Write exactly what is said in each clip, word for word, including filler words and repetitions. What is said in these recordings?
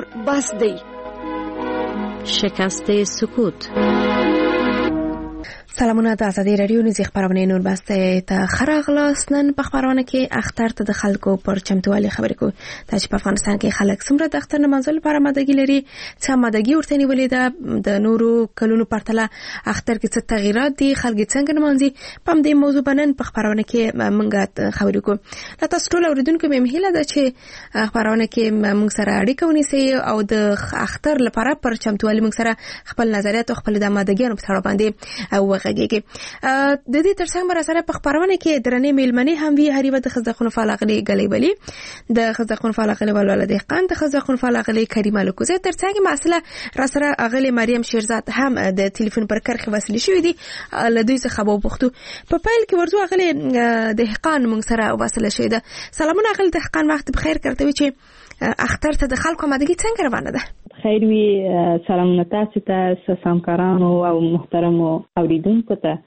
نور بس دی. شکست سکوت. سلامونه، د ازادي رادیو نږدې خبرونه نور بسته ته خراغلاس. نن په خبرونه کې اختر ته د خلکو پر چمتووالي خبرې کوو. چې په افغانستان کې خلک څومره د اختر نمانځلو لپاره آمادګي لري، څه آمادګي ورته نیولې ده، د نورو کلونو پرتله اختر کې څه تغیرات دي، خلک څنګه نمانځي. په دې موضوع باندې په خبرونه کې موږ خبرې کوو. لا تاسو ټول اوریدونکو مې هیله ده چې خبرونه کې موږ سره اړیکه ونیسئ او د اختر لپاره پر چمتووالي موږ سره خپل نظریات او خپل د آمادګیانو په اړه باندې او غږیږي. د دې ترڅنګ بر سره په خبرونه کې درنې میلمنې هم وی هریوه د خزدخون فالغلی غلی بلی د خزدخون فالغلی ولول د قند د خزدخون فالغلی کریمه لکوزه ترڅنګ مسله را سره اغلی مریم شیرزاد هم د ټلیفون پر کرخه وسیله شوې دي. لدوی څخه به وختو په پایل کې ورځو اغلی دهقان مونږ سره وسیله شوې ده. سلامونه اغلی دهقان، وخت بخیر کوي چې اختر ته د خلکو آمادګي څنګه روانه ده؟ خیر وي. سلامونه تاسو ته، سامکارانو او محترمو اوریدونکو ته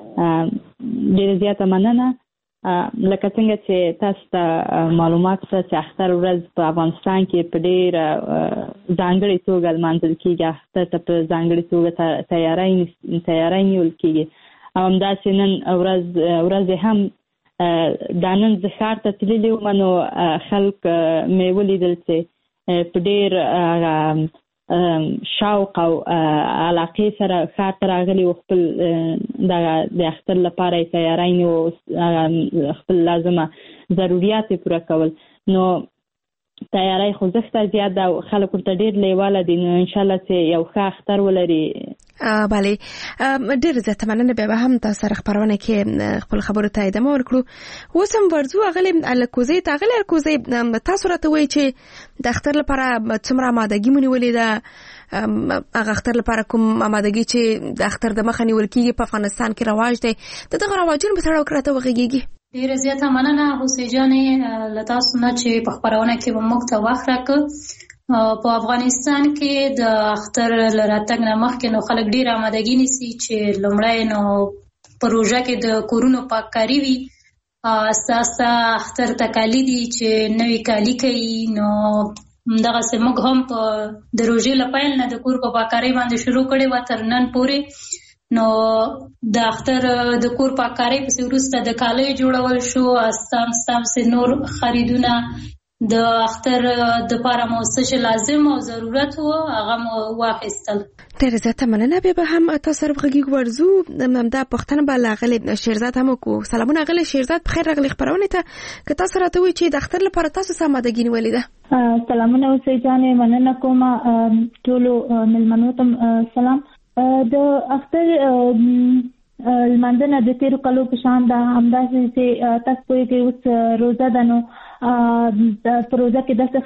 ډېر زیاته مننه. لکه څنګه چې تاسو ته معلومات شته چې اختر ورځ په افغانستان کې په ډېر ځانګړې توګه لمانځل کېږي. اختر ته په ځانګړې توګه تیاری تیاری نیول کېږي. او همداسې نن ورځ ورځ هم دا نن زه ښار ته تللې وم، نو خلک مې ولیدل چې په ډېر شوق او علاقې سره ښار ته راغلي و، خپل د اختر لپاره یې تیاری نیو، خپل لازمه ضروریات یې پوره کول. نو تیاری خوځښت زیات ده او خلک ورته ډېر لیواله دي. نو انشاءالله چې یو ښه اختر ولري. بله، ډېر زیاته مننه. بیا به هم تاسو سره خبرونه کې خپل خبرو ته ادامه ورکړو. اوس هم ورځو اغلی الکوزۍ ته. اغلی الکوزۍ، تاسو راته وایئ چې د اختر لپاره څومره آمادګي مو نیولې ده، هغه اختر لپاره کوم آمادګي چې د اختر د مخه نیول کېږي په افغانستان کې رواج دی، د دغه رواجونو په اړه راته وغږیږي. ډېره زیاته مننه حسین جانې له تاسو نه چې په خبرونه کې به موږ ته وخت راکړ. په افغانستان کې د اختر له راتګ نه مخکې نو خلک ډېر آمادګي نیسي چې لومړی نو په روژه کې د کورونو پاککاري وي، اساسا اختر ته کالي دي چې نوي کالي کوي. نو همدغسې موږ هم په د روژې له پیل نه د کور په پاککارۍ باندې شروع کړې وه تر نن پورې. نو د اختر د کور پاککارۍ پسې وروسته د کالیو جوړول شو، استام ستامسې نور خریدونه د اختر د پاره مو څه لازم او ضرورت وو هغه مو واخیستل. ډېره زیاته مننه. بیا به هم تاسو سره غږیږو. ورځو همدا پوښتنه به له اغلې شیرزاد هم وکړو. سلامونه اغلې شیرزاد، بخیر راغلې خپرونې ته. که تاسو راته وایئ چې د اختر لپاره تاسو څه آمادګي نیولې ده؟ سلامونه حسین جانې، مننه کوم ټولو مېلمنو ته سلام. د اختر لمانځنه د تېرو کالو په شان ده، همداسې چې تاسو پوهېږئ اوس روژه ده. نو په روژه کې داسې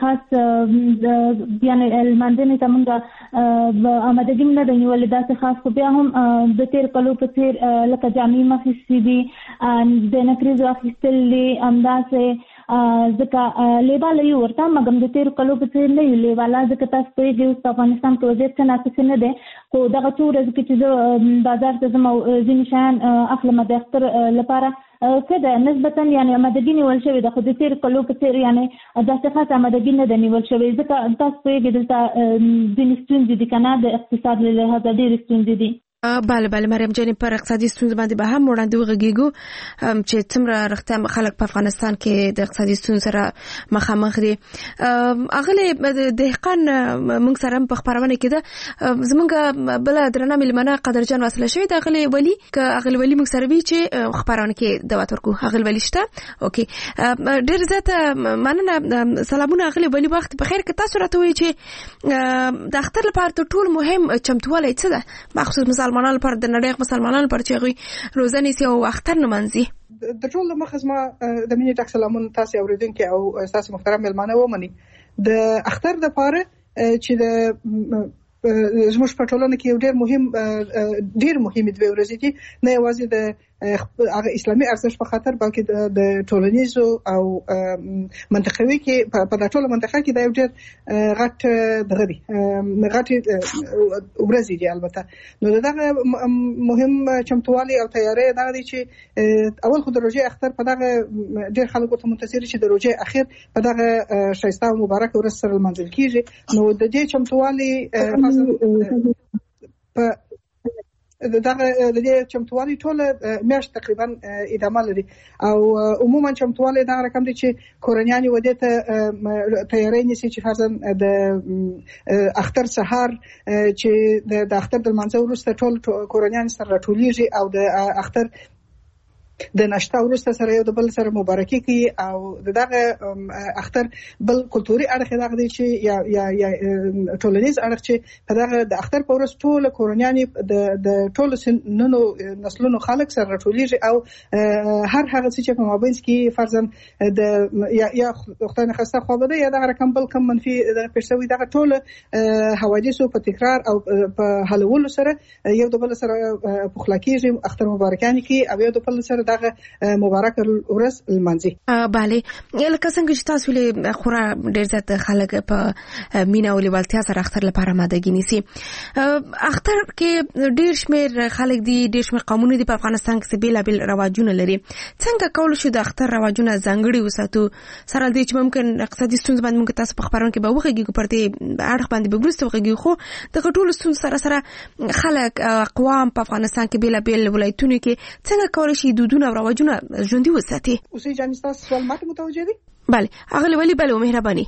خاص یعنې لمانځنې ته موږ آمادګي نه ده نیولې داسې خاص، خو بیا هم د تېرو کالو په څېر لکه جامې مو اخیستې دي، د نکریزو اخیستل دي، همداسې ځکه لیواله یو ورته، مګر د تېرو کالو په څېر نه یو لیواله، ځکه تاسو پوهېږئ اوس په افغانستان کې وضعیت څه ناقصې نه دی. خو دغه څو ورځو کې چې زه بازار ته ځم او ځینې شیان اخلم د اختر لپاره څه ده نسبتا یعنې آمادګي نیول شوې ده، خو د تېرو کالو په څېر یعنې داسې خاص آمادګي نه ده نیول شوې، ځکه تاسو پوهېږئ دلته ځینې ستونزې دي که نه، د اقتصاد له لحاظه ډېرې ستونزې دي. بله بله مریم جانې، پر اقتصادي ستونزو باندې به هم وړاندې وغږیږو چې څومره رښتیا خلک په افغانستان کې د اقتصادي ستونزو سره مخامخ دي. اغلې دهقان موږ سره په خپرونه کې ده. زموږ بله درنه مېلمنه قدرجان وسله شوې ده، اغلې ولي. که اغلې ولي موږ سره وي چې خپرونه کې دعوت ورکړو. اغلې ولي شته؟ اوکې، ډېر زیاته مننه. سلامونه اغلې ولي، وخت بخیر. که تاسو راته وایئ چې د اختر لپاره تر ټولو مهم چمتووالی څه ده، مخصوص مسلمانانو لپاره، د نړۍ مسلمانانو لپاره چې هغوی روژه نیسي او اختر نمانځي؟ د ټولو مخه زما د مینې ډک سلامونه تاسو اوریدونکي او تاسو محترم مېلمانه ومني. د اختر لپاره چې د زموږ په ټولنه کې یو ډېر مهم ډېر مهمه دوه ورځې دي، نه یوازې د هغه اسلامي ارزښت په خاطر بلکې د ټولنیزو او منطقوي کې په د ټولو منطقه کې د یو ډېر غټ دغه دي غټ ورځي دي. البته نو دغه مهم چمتووالي او تیاری دا دی چې اول خو د روژې اختر په دغه ډېر خلکو ته منتظر چې د روژې اخر په دغه شایسته او مبارک ورځ سره لمانځل کیږي. نو د دې چمتووالي په دغه د دې چمتووالي ټول میاشت تقریبا ادامه لري او عموما چمتووالي دا رقم دي چې کورنیان ودې ته تیاری نیسي چې فرضاً د اختر سهار چې د اختر د لمانځه وروسته ټول کورنیان سره راټولیږي او د اختر د ناشته وروسته سره یو د بل سره مبارکي کوي او دغه اختر بل کلتوري اړخ دغه دی چې یا یا یا ټولنیز اړخ چې په دغه د اختر په ورځ ټول کورنیان د د ټول سنونو نسلونو خلک سره راټولیږي او هر هغه څه چې په مابین کې فرضاً د یا یا خدای نه خواسته خو بده یا دغه رقم بل کم منفي د پېښوي دغه ټول حوادثو په تکرار او په حلولو سره یو د بل سره پخلا کیږي اختر مبارکانه کوي او یو د بل سره دغه مبارک ورځ لمانځي. bale لکه څنګه چې تاسو له خورا ډېر زیات خلک په مینا او لیوالتیا سره اختر لپاره آمادګي نیسي. اختر کې ډېر شمېر خلک دي ډېر شمېر قومونه دي په افغانستان کې بیلابل رواجونه لري. څنګه کول شو د اختر رواجونه ځانګړي وساتو سره دې چې ممکن اقتصادي ستونزې باندې ممکن تاسو په خبرونه کې به وغږیږو پر دې اړه باندې به ورسته وغږیږو خو د ټولو ستونزو سره سره خلک اقوام په افغانستان کې بیلابل ولایتونو کې څنګه کول شي دودونه او رواجونه ژوندۍ وساتي. اوسې جاني تاسو سوال ماته متوجه دي؟ bale اغلی ولی بله مهرباني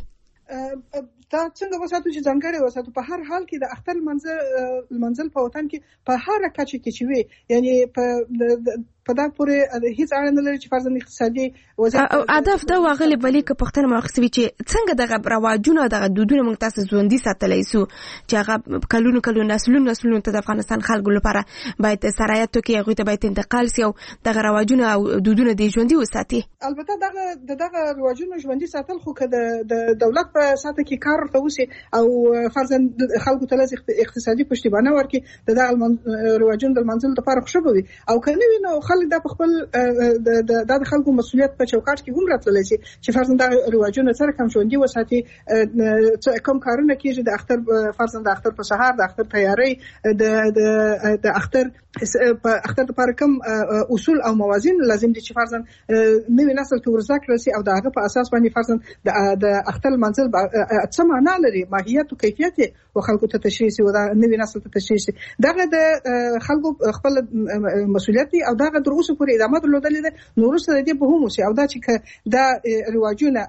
دا څنګه وساتو چې ځانګړي وساتو په هر حال کې د اختر منځل منځل په وطن کې په هر کچه کې چې وي یعنی په په دا پورې هیڅ اړه نه لري چې فرضاً اقتصادي وضعیت او هدف دا واغلی بلی که پښتنه مخسوي چې څنګه دغه رواجونه دغه دودونه موږ تاسو ژوندۍ ساتلای سو چې هغه کلونو کلونو نسلونو نسلونو ته د افغانستان خلکو لپاره باید سرایت کې هغه ته باید انتقال سي او دغه رواجونه او دودونه د ژوندۍ وساتي. البته دغه دغه رواجونه ژوندۍ ساتل خو که د دولت په ساته کې کار ورته وسی او فرضاً خلکو ته لږ اقتصادي پشتیبانه ورکړي د دغه رواجونو د منځل لپاره خوشبو وي او کنه وینو د په خپل د د خلکو مسؤلیت په چوکاټ کې هم راتللی شي چې فرضاً د رواجونو سره کوم ژوندۍ وساتي کوم کارونه کیږي د اختر فرضاً د اختر په سهار د اختر تیاری د د د اختر په اختر لپاره کوم اصول او موازین لازم دي چې فرضاً نوې نسل ته ورزده کړل شي او د هغه په اساس باندې فرضاً د اختر منځل څه معنا لري ماهیت او کیفیت او خلکو ته تشریح شي او د نوې نسل ته تشریح شي دغه د خلکو خپل مسؤلیت دی او دغه در اوسه پورې ادامه درلودلې ده. نو وروسته د دې به هم وشي او دا چې دا رواجونه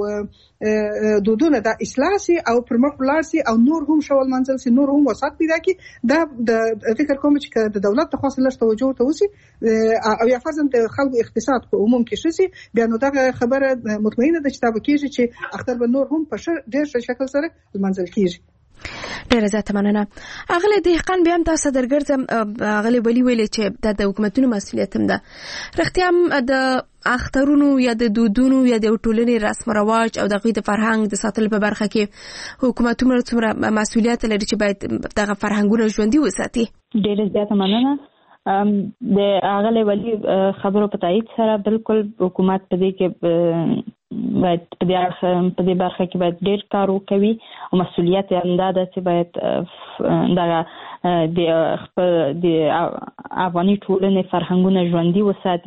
او دودونه د اصلاح سي او پر مخ ولاړ سي او نور هم شول منځل سي نور هم وسات پیدا کی دا د فکر کوم چې د دولت ته خاصه لږ توجه ته وسی او یا فرضاً د خلکو اقتصاد په عموم کې شي بیا نو دغه خبره مطمئنه ده چې دا به کیږي چې اختر به نور هم په ډېر شکل سره منځل کیږي. ډیره زیاته مننه. اغلی دهقان بیا هم تاسو درګرځم اغلی ولی ویلې چې د حکومتونو مسؤلیت هم ده رښتیا هم د اخترونو یا د دودونو یا د ټولنې رسم رواج او د غي د فرهنګ د ساتلو په برخه کې حکومتونو څومره مسؤلیت لري چې باید دغه فرهنګونه ژوندۍ وساتي. ډیره زیاته مننه. د اغلی ولی خبرو په تایید سره بالکل حکومت په دې کې باید په دې په دې برخه کې باید ډېر کار وکړي او مسؤلیت یې همدا ده چې باید دغه د خپل د افغاني ټولنې فرهنګونه ژوندۍ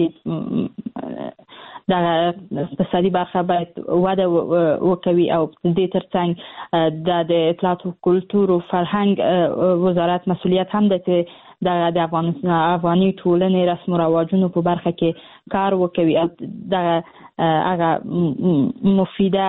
وساتي دغه اقتصادي برخه باید وده وکړي او د ترڅنګ د اطلاعات او کلتور او فرهنګ وزارت مسؤلیت هم ده چې د د افغاني ټولنې رسم او رواجونو په برخه کې کار وکړي او دغه هغه مفیده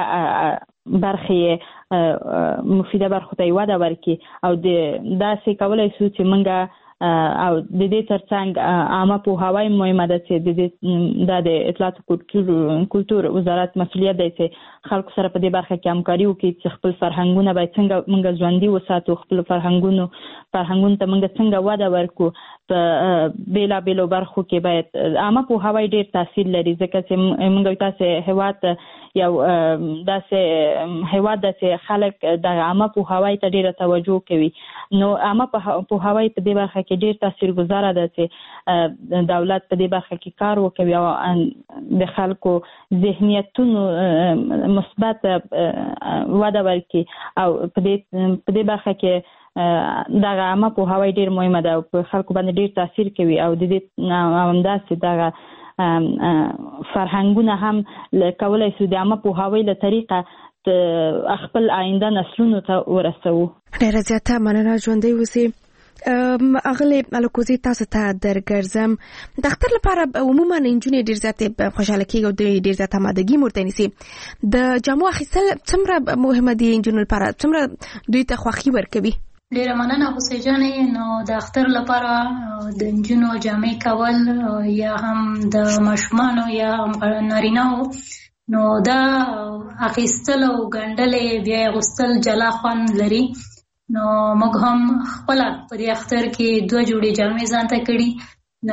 برخه مفیده برخه ته وده ورکړي او د داسې کولای شو چې موږ او د دې ترڅنګ عامه پوهاوی مهمه ده چې د دې د اطلاعات او کلتور وزارت مسؤلیت دی چې خلکو سره په دې برخه کې همکاري وکړي چې خپل فرهنګونه باید څنګه موږ ژوندۍ وساتو خپل فرهنګونو فرهنګونو ته موږ څنګه وده ورکړو په بیلابیلو برخو کې باید عامه پوهاوی ډېر تاثیر لري ځکه چې موږ تاسو هیواد یو داسې هیواد ده چې خلک د عامه پوهاوی ته ډېره توجه کوي نو عامه پوهاوی په دې برخه کې ډیر تاثیرګذار ده چې دولت په دې برخه کې کار وکړي او د خلکو ذهنیتونو مثبت وده ورکړي او په دې په دې برخه کې دغه عامه پوهاوی ډیر مهمه ده او په خلکو باندې ډیر تاثیر کوي او د دې همداسې دغه فرهنګونه هم کولای شي د عامه پوهاوی له طریقه خپل آینده نسلونو ته ورسوو. ډیره زیاته مننه ژوندۍ اوسئ. اغلی الکوزي تاسو ته درګرځم. د اختر لپاره عموما انجونې ډیر زیاته خوشاله کیږي او ډیر زیاته آمادګي مرته نیسي. د جامو اخیستل څومره مهمه دي انجونو لپاره؟ څومره دوی ته خوښي ورکوي؟ ډیره مننه حسین جانې. نو د اختر لپاره د انجونو جامې کول یا هم د ماشومانو یا هم نارینه‌و نو دا اخیستل او ګنډلې بیا اغوستل جلا خوند لري. نو موږ هم خپل په دې اختر کې دوه جوړې جامې ځان ته کړي.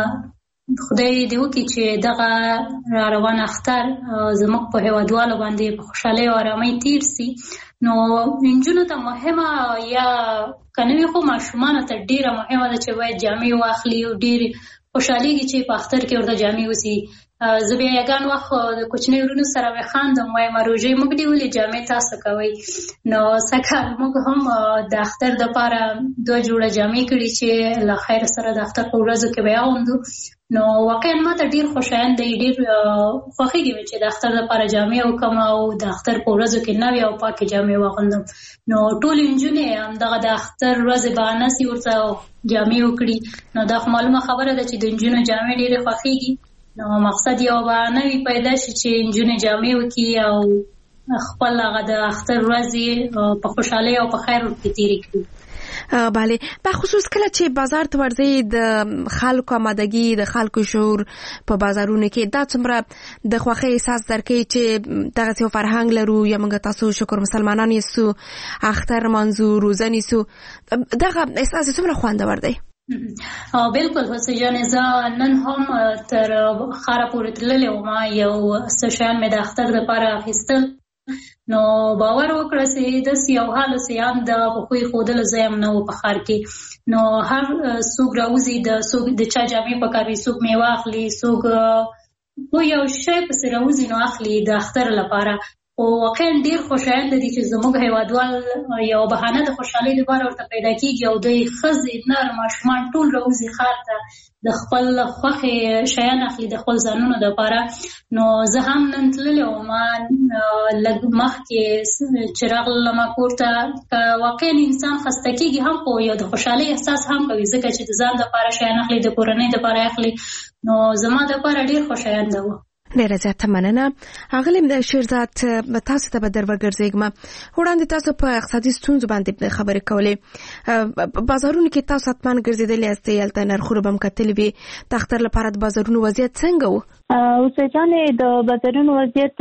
نو خدای دې وکړي چې دغه را روان اختر زموږ په هیوادوالو باندې په خوشحالۍ او آرامۍ تیر سي. نو انجونو ته مهمه یا کنوي خو ماشومانو ته ډیره مهمه ده چې باید جامې واخلي او ډیر خوشحالېږي چې په اختر کې ورته جامې وسي. زه بیا یګان وخت د کوچنۍ ورونو سره مې خاندم وایم روژې موږ دې ولې جامې تاسو کوئ. نو سږکال موږ هم د اختر دپاره دوه جوړه جامې کړي چې له خیر سره د اختر په ورځو کې به یې اغوندو. نو واقعا ما ته ډېر خوشایند دی، ډېر خوښېږي مې چې د اختر دپاره جامې وکړم او د اختر په ورځو کې نوې او پاکې جامې واغوندم. نو ټولې نجونې همدغه د اختر ورځې بهانه سي ورته جامې وکړي. نو دا خو معلومه خبره ده چې د نجونو جامې ډېرې خوښېږي. نو مقصد یو بهانه وي پیدا شي چې نجونې جامې وکړي او خپل هغه د اختر ورځې په خوشحالۍ او په خیر کې تېرې کړي. بله، په خصوص کله چې بازار ته ورځي د خلکو آمادګي، د خلکو شعور په بازارونو کې دا څومره د خوښۍ احساس درکوي چې دغسې یو فرهنګ لرو یا موږ تاسو شکر مسلمانان یستو، اختر منځو، روزه نیسو، دغه احساس څومره خوندور دی؟ بالکل حسین جانې، زه نن هم تر ښاره پورې تللې وم، یو څه شیان مې د اختر دپاره اخیستل. نو باور وکړه چې داسې یو حال چې هم د پښوی ښودلو ځای هم نه و په ښار کې. نو هر څوک راوځي، د څوک د چا جامې پکار وي، څوک میوه اخلي، څوک خو یو شی پسې راوځي نو اخلي د اختر لپاره. او واقعا ډېر خوشایند دي چې زموږ هیوادوال یو بهانه د خوشحالۍ لپاره ورته پیدا کېږي او دوی ښځې، نر، ماشومان ټول راوځي ښار ته د خپل خوښې شیان اخلي د خپل ځانونو دپاره. نو زه هم نن تللې وم، لږ مخکې چې راغلم کور ته، که واقعا انسان خسته کېږي هم خو یو د خوشحالۍ احساس هم کوي، ځکه چې د ځان دپاره شیان اخلي، د کورنۍ دپاره اخلي. نو زما دپاره ډېر خوشاینده وه. ډیره زیاته مننه. اغلی شیرزاد، تاسو ته به در وګرځېږم. وړاندې تاسو په اقتصادي ستونزو باندې خبرې کولې. بازارونو کې تاسو حتما ګرځېدلې یاستئ، هلته نرخونه به م کتلې وي. د اختر لپاره د بازارونو وضعیت څنګه و؟ اوسه جانې د بازارونو وضعیت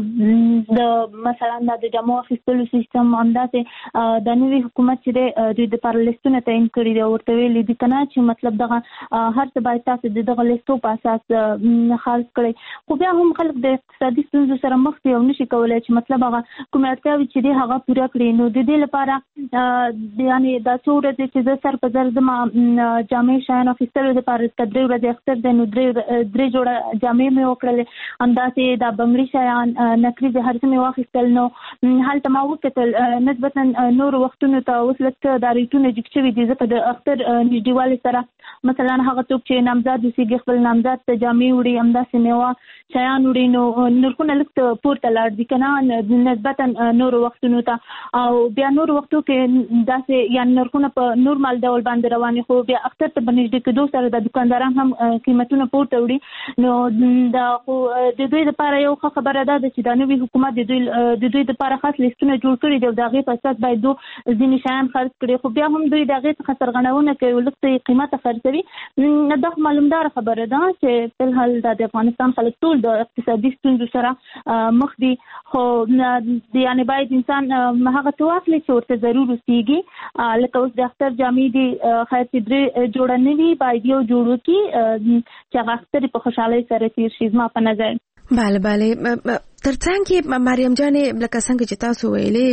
د مثلا د جامو اخیستلو سیستم همداسې د نوي حکومت چې دی دوی دپاره لیستونه تعین کړي دي، ورته ویلي دي که نه چې مطلب دغه هر څه باید تاسو د دغه لیستو په اساس خرڅ کړئ. خو بیا هم خلک د اقتصادي ستونزو سره مخ دي او نشي کولی چې مطلب هغه کومې اړتیاوې چې دی هغه پوره کړي. نو د دې لپاره یعنې دا څو ورځې چې زه سر په سر زما جامې شیان اخیستلو دپاره که درې ورځې اختر دی نو درې درې جوړه جامې مې وکړلې، همداسې دا بنګړي شیان، نکریزې، هر څه مې واخیستل. نو هلته ما وکتل نسبتا نورو وختونو ته اوس لږ دا ریټونه جګ شوي دي، ځکه د اختر نږدېوالي سره مثلا هغه څوک چې نامزاد اوسېږي خپل نامزاد ته جامې وړي، همداسې میوه شیان وړي، نو نرخونه لږ پورته لاړ دي که نه نسبتا نورو وختونو ته. او بیا نورو وختو کې داسې یعنې نرخونه په نورمال ډول باندې روان وي، خو بیا اختر ته په نږدې کېدو سره د دوکانداران هم قیمتونه پورته وړي. نو دا خو د دوی لپاره یو ښه خبره ده چې دا نوي حکومت د دوی د دوی لپاره خاص لیستونه جوړ کړي دي او د هغې په اساس باید دو ځینې شیان خرڅ کړي. خو بیا هم دوی د هغې څخه سرغړونه کوي، لږ څه قیمته خرڅوي. دا خو معلومداره خبره ده چې فلحال د افغانستان خلک ټول د اقتصادي ستونزو سره مخ دي، خو یعنې باید انسان هغه څه واخلي چې ورته ضرور اوسېږي. لکه اوس د اختر جامې دي، خیر چې درې جوړه نه وي، باید یو جوړ وکړي چې هغه اختر په خوشحالۍ سره تېر شي زما په نظر. بله بله، تر څنګ کې مریم جانې لکه څنګه چې تاسو ویلې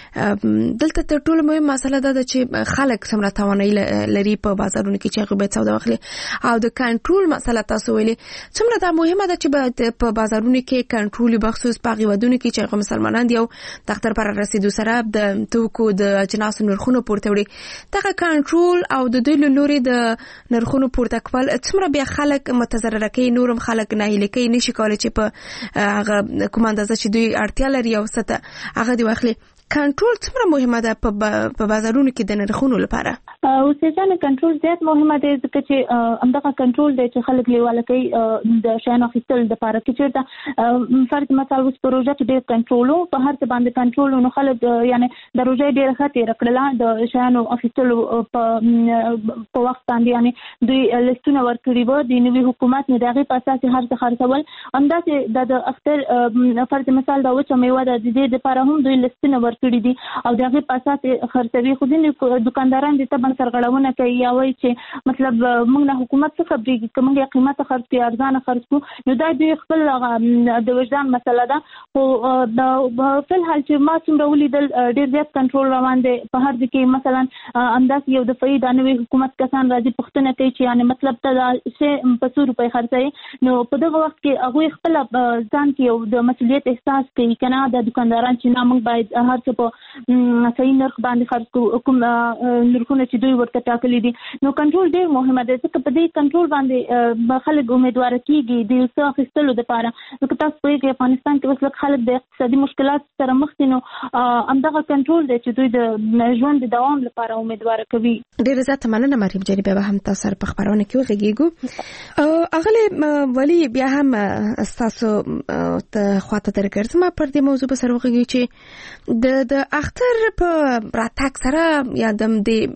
دلته تر ټولو مهمه مسله ده چې خلک څومره توانایي لري په بازارونو کې چې هغه به سودا واخلي او د کنټرول مسله تاسو ویلي څومره دا مهمه ده چې په بازارونو کې کنټرول بخصوص په غوډونو کې چې مسلمانان دی او دفتر پر رسیدو سره د توکو د اجناس نرخونو پورته وړي دا کنټرول او د دوی لوري د نرخونو پورته کول څومره بیا خلک متضرر کوي نورم خلک نه هلي کوي نشي کولای چې په هغه کوم اندازه چې دوی اړتیا لري او ست هغه دی واخلي کنټرول څومره مهمه ده په بازارونو کې د نرخونو لپاره او څنګه کنټرول زیات مهمه ده ځکه چې همدغه کنټرول دی چې خلک لیواله کوي د شیانو اخیستل د لپاره کې چې فرض مثال اوس پروژه کې ډېر کنټرول په هر څه باندې کنټرول نو خلک یعنی د روزي ډېر خاطر کړل د شیانو اخیستل په وخت باندې یعنی دوی لیستونه ورکړي وو د نوي حکومت نه دغه په اساس هر څه خرڅول همداسې د اختر فرض مثال دا و چې میوه د دې لپاره هم دوی لیستونه کړی دي او دغه په اساس خرڅوي خو دې دکانداران دي ته بن سرغړونه کوي یا وایي چې مطلب موږ نه حکومت څخه خبرېږي که موږ قیمته خرڅ کړو ارزانه خرڅ کړو نو دا دوی خپل د وجدان مسله ده خو د فل حال چې ما څومره ولیدل ډېر زیات کنټرول روان دی په هر ځای کې مثلا انداز یو د فعید نوې حکومت کسان راځي پښتنه کوي چې یعنی مطلب ته چې په څو روپۍ خرڅوي نو په دغه وخت کې هغوی خپل ځان کې یو د مسؤلیت احساس کوي که نه د دکانداران چې نه موږ باید هر څه په صحیح نرخ باندې خرڅ کوم نرخونه چې دوی ورته ټاکلي دي نو کنټرول ډېر مهمه دی ځکه په دې کنټرول باندې خلک امیدوار کېږي د یو څه اخیستلو دپاره ځکه تاسو پوهېږئ افغانستان کې اوس لږ خلک د اقتصادي مشکلات سره مخ دي نو همدغه کنټرول دی چې دوی د ژوند د دوام لپاره امیدوار کوي. ډېره زیاته مننه مریم جانې بیا به هم تاسو سره په خپرونه کې وغږېږو. اغلې ولي بیا هم ستاسو ته خواته درګرځم پر دې موضوع به سره وغږېږو چې د د اختر په راتګ سره یا د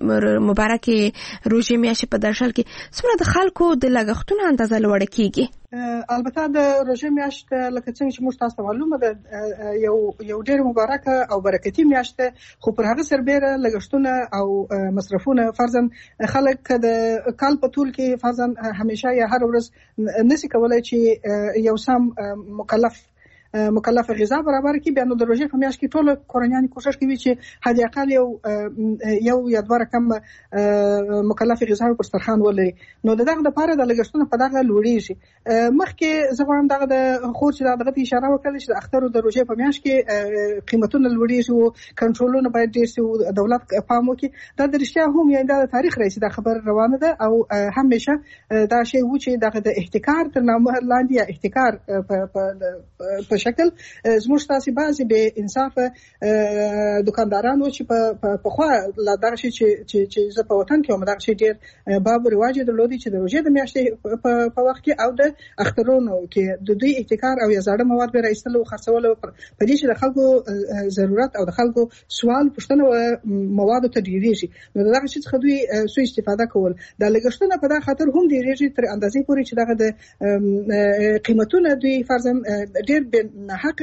مبارکې روژې میاشتې په درشل کې څومره د خلکو د لګښتونو اندازه لوړه کېږي؟ البته د روژې میاشت لکه څنګه چې موږ تاسو ته معلومه ده یو یو ډېر مبارکه او برکتي میاشت ده خو پر هغه سربېره لګښتونه او مصرفونه فرضاً خلک د کال په ټول کې فرضاً همیشه یا هر ورځ نشي کولای چې یو سم مکلف مکلف غذا برابر کی بیا نو د روژې په میاشت کې ټول کورنیان کوشش کوي چې حد اقل یو یو یا دوه رقم مکلف غذا پر سترخوان ولري نو دغه لپاره د لګښتونو په دغه لوړیږي مخکې زه غواړم دغه د خور چې دغه اشاره وکړه چې د اختر د روژې په میاشت کې قیمتونه لوړیږي او کنټرولونه باید ډېر شي او دولت پام وکړي دا د رښتیا هم یعنی د تاریخ رئیس د خبر روانه ده او همیشه دا شی و چې دغه د احتکار تر نامه لاندې یا احتکار په شکل زموږ تاسو بعضی به انصاف دکانداران و چې په په خو لا دغه شي چې چې زه په وطن کې هم دغه شي ډیر باب رواج درلودي چې د روژې د میاشتې په وخت کې او د اخترونو کې د دوی احتکار او یا زاړه مواد به راایستل او خرڅول په دې چې د خلکو ضرورت او د خلکو سوال پوښتنه مواد ته ډیریږي نو دغه شي څخه دوی سو استفاده کول د لګښتونو په دغه خاطر هم ډیریږي تر اندازې پورې چې دغه د قیمتونو دوی فرضاً ډیر نه حق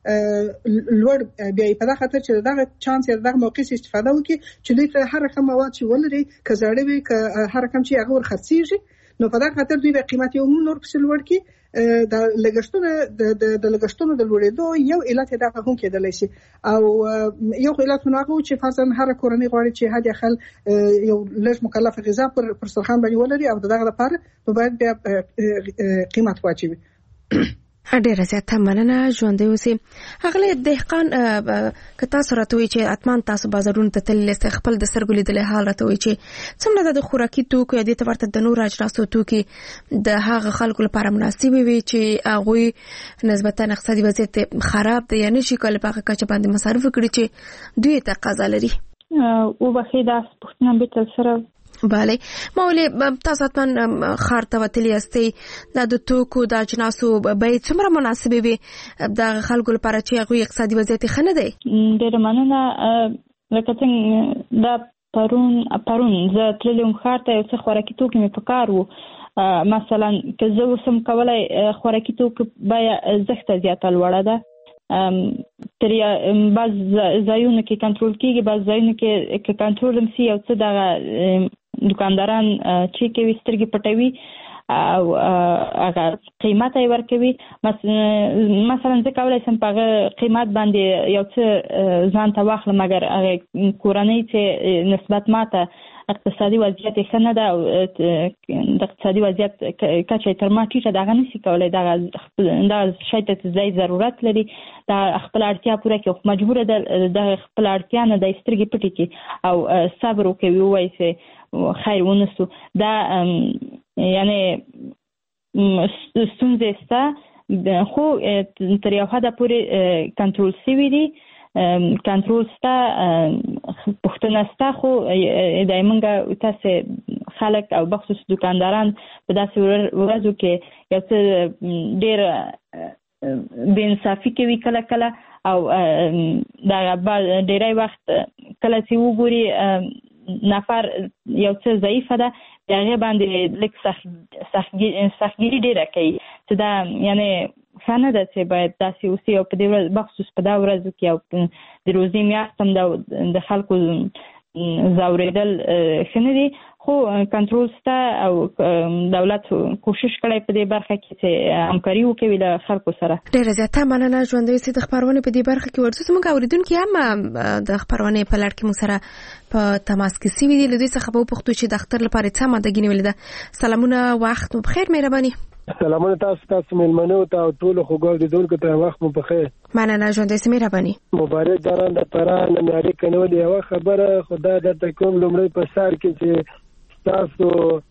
لوړ بیا په دغه خاطر چې دغه چانس یا دغه موقع استفاده وکړي چې دوی ته هر رقم مواد چې ولري که زاړه وي که هر رقم چې هغه ور خرڅېږي نو په دغه خاطر دوی به قیمت یو نور پسې لوړ کړي د لګښتونو د د لګښتونو د لوړېدو یو علت دغه هم کېدلی شي او یو علت نو هغه چې فرضاً هر کورنۍ غواړي چې حد اقل یو لږ مکلف غذا پر پر سرخان باندې ولري او دغه لپاره نو باید بیا قیمت واچوي. ډیره زیاته مننه ژوندۍ اوسئ. هغه دهقان که تاسو راته وایئ چې اتمان تاسو بازارونو ته تللی یاست خپل د سترګو لیدلی حال راته وایئ چې څومره د خوراکي توکو یا دې ته ورته د نورو اجناسو توکي د هغه خلکو لپاره مناسبې وي چې هغوی نسبتا اقتصادي وضعیت خراب دی یا نشي کولی په هغه کچه باندې مصارف وکړي چې دوی یې تقاضا لري. وبخښئ دا پوښتنه بېرته سره بله مولې تاسو اتمن ښار ته وتلي یاستئ دا د توکو د اجناسو بیې څومره مناسبې وي د خلکو لپاره چې هغوی اقتصادي وضعیت یې ښه نه دی؟ ډېره مننه. لکه څنګه دا پرون پرون زه تللی وم ښار ته یو څه خوراکي توکي مې په کار وو مثلا که زه اوسم کولی خوراکي توکو بیه زښته زیاته لوړه ده تر بعض ځایونو کې کنټرول کېږي بعض ځایونو کې که کنټرول هم سي یو څه دغه دکانداران چې کوي سترګې پټوي او هغه قیمت یې ورکوي. مثلا زه کولای شم په هغه قیمت باندې یو څه ځان ته واخلم، مګر هغه کورنۍ چې نسبت ماته اقتصادي وضعیت ښه نه ده او د اقتصادي وضعیت کچه تر ما ټیټه ده، هغه نشي کولی دغه شی ته ځای ضرورت لري، دا خپل اړتیا پوره کړي، خو مجبوره ده د خپل اړتیا نه د سترګې پټې کړي او صبر وکوي، ووایي چې خیر ونسو. دا یعنې ستونزې شته خو تر یو حده پورې کنټرول شوي دي، کنټرول شته، پوښتنه شته، خو د موږ تاسې خلک او بخصوص دکانداران په داسې ورځو کې یو څه ډېر بې انصافي کوي کله کله، او دغه ډېری وخت کله چې وګوري نفر یو څه ضعیفه ده، د هغې باندې لږ سختګیري ډېره کوي چې دا یعنې ښه نه ده چې باید داسې اوسي. او په دې ورځ بخصوص په دا ورځو کې او د روزې میاشت هم د خلکو ځورېدل ښه نه دي، خو کنټرول شته او دولت کوشش کړی په دې برخه کې چې همکاري وکوي له خلکو سره. ډېره زیاته مننه ژوندۍ اوسئ. د خپرونې په دې برخه کې ورته زموږ اورېدونکي هم د خپرونې په لړ کې موږ سره په تماس کې سوي دي. له دوی څخه به وپوښتو چې د اختر لپاره څه امادګي نیولې ده. سلامونه، وخت مو بخیر، مهرباني. سلامونه تاسو تاسو مېلمنو ته او ټولو خوږو لیدونکو ته وخت مو بخیر. مننه ژوندۍ اوسئ، مهرباني. مبارک داران د پران معیاري کنول یو خبره خدای درته کوم لومړی په سر کې چې تاسو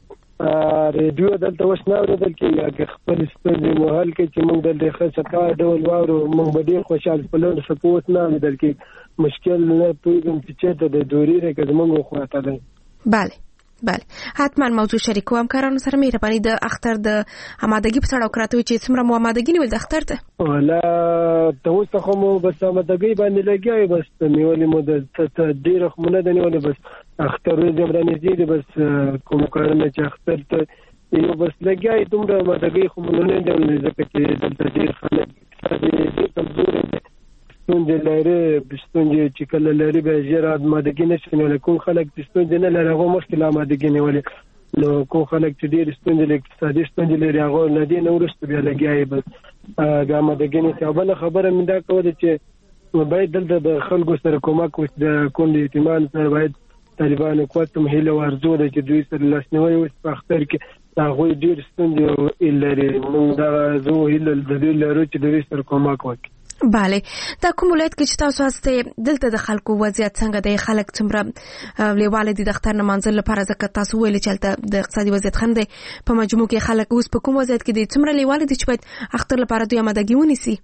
ریډیو دلته وښ نه اورېدل کېږي، که خپل ستونزې مو حل کړي چې موږ دلته ښه څه ډول واورو، موږ به ډېر خوشحال په لوړ سپوت نه اورېدل کېږي. مشکل نه پوهېږم چې چېرته د دوري دی که زموږ خواته دی. بله بله، حتما موضوع شریکو همکارانو سره. مهرباني د اختر د امادګي په اړه وکړئ چې څومره مو امادګي نیول د اختر ته؟ ولا ته اوس خو مو بس امادګي باندې لګیا یو، بس نیولې مو د ډېر خو نه د نیولې، بس اختر ورځ هم رانږدې دي، بس کوم کارونه چې اختر ته یو بس لګیا یې دومره امادګي خو مو نه نیولې، ځکه چې دلته ډېر خلک ډېر کمزوري دي، ستونزې لري، ستونزې چې کله لري به ژر امادګي نه شي نیولی. کوم خلک چې ستونزې نه لري هغه مخکې له امادګي نیولې، نو کوم خلک چې ډېرې ستونزې لري، اقتصادي ستونزې لري، هغه له دې نه وروسته بیا لګیا یې بس د امادګي نیسي. او بله خبره مې دا کوله چې باید دلته د خلکو سره کومک وشي، د کونډې یتیمانو سره باید طالبان حکومت ته هیله او ارزو ده چې دوی سره لاسنیوی وشي په اختر کې. هغوی ډېر ستونزې لري، موږ دغه زه هیله د دوی لرو چې دوی سره کومک وکړي. بله، دا کوم ولایت کې چې تاسو هستئ دلته د خلکو وضعیت څنګه دی؟ خلک څومره لیواله دي د اختر نمانځلو لپاره؟ ځکه تاسو ویلي چې هلته د اقتصادي وضعیت ښه نه دی، په مجموع کې خلک اوس په کوم وضعیت کې دي؟ څومره لیواله دي چې باید اختر لپاره دوی امادګي ونیسي؟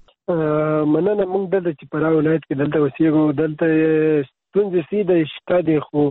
مننه. موږ دلته چې فراه ولایت کې دلته اوسېږو، دلته ستونزې سیده شته دي، خو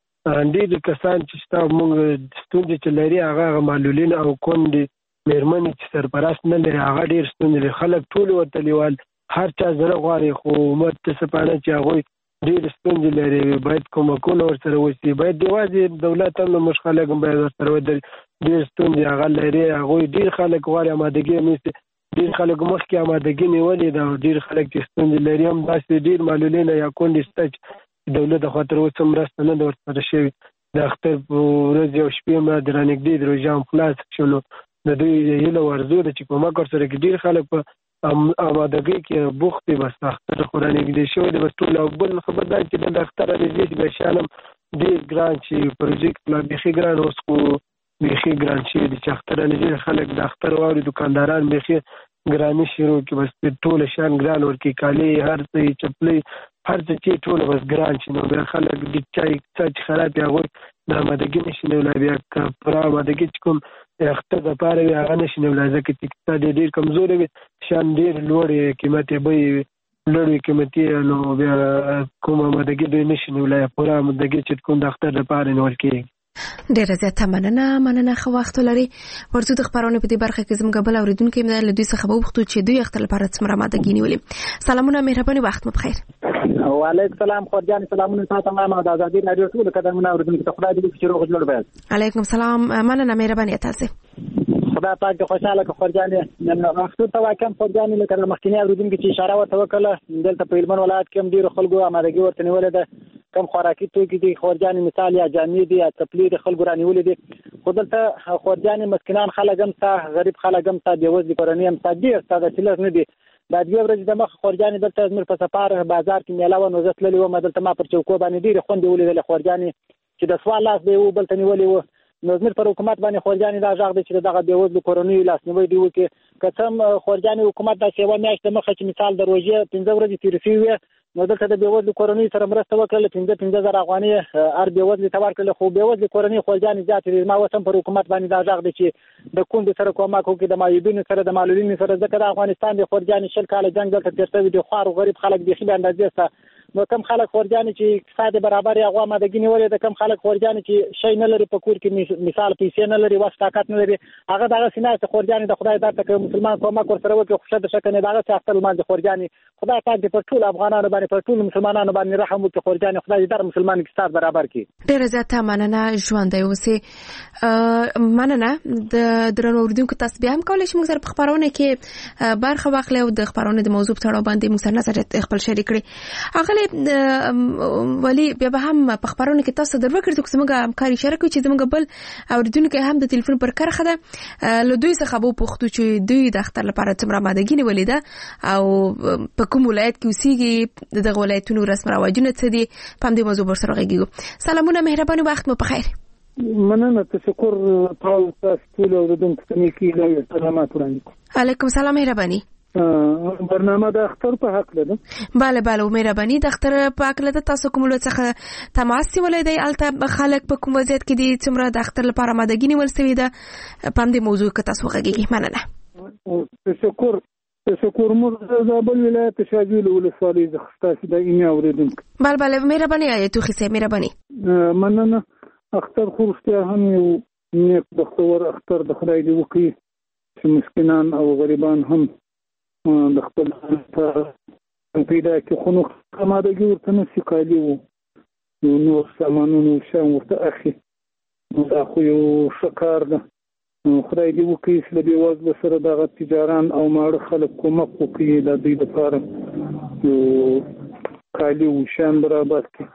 ډېر کسان چې شته موږ ستونزې چې لري هغه هغه معلولین او کونډې مېرمنې چې سرپرست نه لري هغه ډېر ستونزې لري. خلک ټول ورته لیوال، هر چا زړه غواړي، خو حکومت ته سپانه چې هغوی ډېر ستونزې لري، باید کومکونه ورسره وشي، باید یوازې دولت هم موږ خلک هم باید ورسره ودرېږي. ډېر ستونزې هغه لري، هغوی ډېر خلک غواړي امادګي ونیسي، ډېر خلک مخکې امادګي نیولې ده، او ډېر خلک چې ستونزې لري هم داسې ډېر معلولین یا کونډې شته چې دولت د خوا تر اوسه مرسته نه ده ورسره شوې. د اختر په ورځ یو شپې هم د رانږدې د روژه هم خلاص شولو، د دوی هیله او ارزو ده چې کومک ورسره کړي. ډېر خلک په امادګۍ کې بوخت دي، بس اختر خو رانږدې شوی دی بس ټول. او بل خبر دا چې د اختر رانږدې چې بیا شیان هم ډېر ګران شي، پروژې لا بیخي ګران، اوس خو بیخي ګران شوي دي چې اختر رانږدې خلک د اختر واوري، دکانداران بیخي ګراني شروع کړي، بس ټول شیان ګران ورکړي، کالي هر څه چپلۍ هر څه چې ټول بس ګران شي. نو بیا خلک د چای څه چې خراب یا هغوی د امادګي نشي نیولی، بیا پوره امادګي چې کوم اختر دپاره وي هغه نشي نیولی، ځکه چې اقتصاد یې ډېر کمزوری وي، شیان ډېر لوړې قیمت یې بیې وي، لوړ وي قیمتي، نو بیا کوم امادګي دوی نشي نیولی، پوره امادګي چې کوم د اختر دپاره نیول کېږي. ډېره زیاته مننه مننه ښه وخت ولرئ. ورځو د خپرونې په دې برخه کې زموږ بل اورېدونکی م له دوی څخه به وپوښتو چې دوی اختر لپاره څومره امادګي نیولې. سلامونه، مهرباني، وخت مو بخیر. وعلیکم سلام خورجان، سلامونه تاسو ته ما د ازادي رادیو ټول قدرمنه اورېدونکو ته خدای دې چې روغ جوړ بیاست. علیکم سلام، مننه، مهرباني تاسو. خدای پاک دې خوشاله کړي خورجان. نن وخت ته واکم خورجان لکه مخکینی اورېدونکو چې اشاره وته وکړه، دلته په هلمند ولایت کې هم ډېر خلکو امادګي ورته نیولې ده. کم خوراکي توکي دي خورجان مثال یا جامې دي یا چپلې د خلکو رانیولې دي خو دلته خورجان مسکینان خلک هم ته غریب خلک هم ته بېوزلي کورنۍ هم ته ډېر ته د چلر نه دي دا دوه ورځې د مخ خورجان دلته زموږ په سفار بازار کې میله و نو زه تللی وم دلته ما پر چوکو باندې ډېرې خوندې ولیدلې خورجانې چې د سوال لاس به یې و بل ته نیولې وو نو زموږ پر حکومت باندې خورجانې دا غږ دی چې دغه بېوزلو کورنیو لاسنیوی دې وکړي که څه هم خورجانې حکومت داسې یوه میاشت د مخه چې مثال د روژې پنځه ورځې تېرې شوې وې نو دلته د بېوزلو کورنیو سره مرسته وکړله پنځه پنځه زره افغانۍ هر بېوزلي ته ورکړله خو بېوزلې کورنۍ خورجانې زیاتې دي زما اوس هم پر حکومت باندې دا غږ دی چې د کونډو سره کومک وکړي د معیوبینو سره د معلولینو سره ځکه د افغانستان د خورجانې شل کاله جنګ دلته تېر شوي دي خوار او غریب خلک بیخي بې اندازې سته نو کم خلک خورجانې چې اقتصاد برابر یا هغو آمادګي نیولې ده کم خلک خورجانې چې شی نه لري په کور کې مثال پیسې نه لري وس طاقت نه لري هغه دغسې ناستې خورجانې د خدای درته که مسلمان کومک ورسره وکړي خو ښه د شکه نه دغسې اختر لمانځي خورجانې خدای پاک دې پر ټولو افغانانو باندې پر ټولو مسلمانانو باندې رحم وکړي خورجانې خدای دې در مسلمان اقتصاد برابر کړي ډېره زیاته مننه ژوندی اوسې مننه د درنو اورېدونکو تاسو بیا هم کولی شئ موږ سره په خپرونه کې برخه واخلئ او د خپرونې د موضوع په تړاو باندې موږ سره نظریات خپل شریک کړئ اغلې ولی بیا به هم په خبرونه کې تاسو در وکړئ چې زموږ همکار اشاره کوي چې زموږ بل اوریدونکو هم د ټلیفون پر کرخه ده له دوی څخه به پوښتو چې دوی د اختر لپاره څومره آمادګي نیولې ده او په کوم ولایت کې اوسېږي دغه ولایتونو رسم رواجونه څه دي په همدې موضوع ورسره غږیږو سلامونه مهرباني وخت مو په خیر مننه تشکر تاسو ټول اوریدونکو ته نیکی سلامات وړاندې علیکم سلام مهرباني برنامه د اختر په حق ده bale bale مهرباني د اختر په حق ده تاسو کوم له څخه تماس ولې دی الته خلک په کوم وضعیت کې دي څومره د اختر لپاره آمادګي نیول شوې ده په دې موضوع کې تاسو غږیږئ مننه تشکر تشکر موږ د بل ولایت شاجویل ولسوالۍ د خستاسي د ایمه اوریدونکو bale bale مهرباني ایتو خسه مهرباني مننه اختر خوشته هم یو نیک بختور اختر د خدای دی وکي چې مسکینان او غریبان هم د خپل پیدا کې خونو آمادګي ورته نشي کالي وو نو سامانونو شان ورته اخی دا خو یو شکار ده خدای دې وکړي چې د بېوزلو سره دغه تجاران او ماړه خلک کومک وکړي د دوی لپاره یو کالي او شان برابر کړي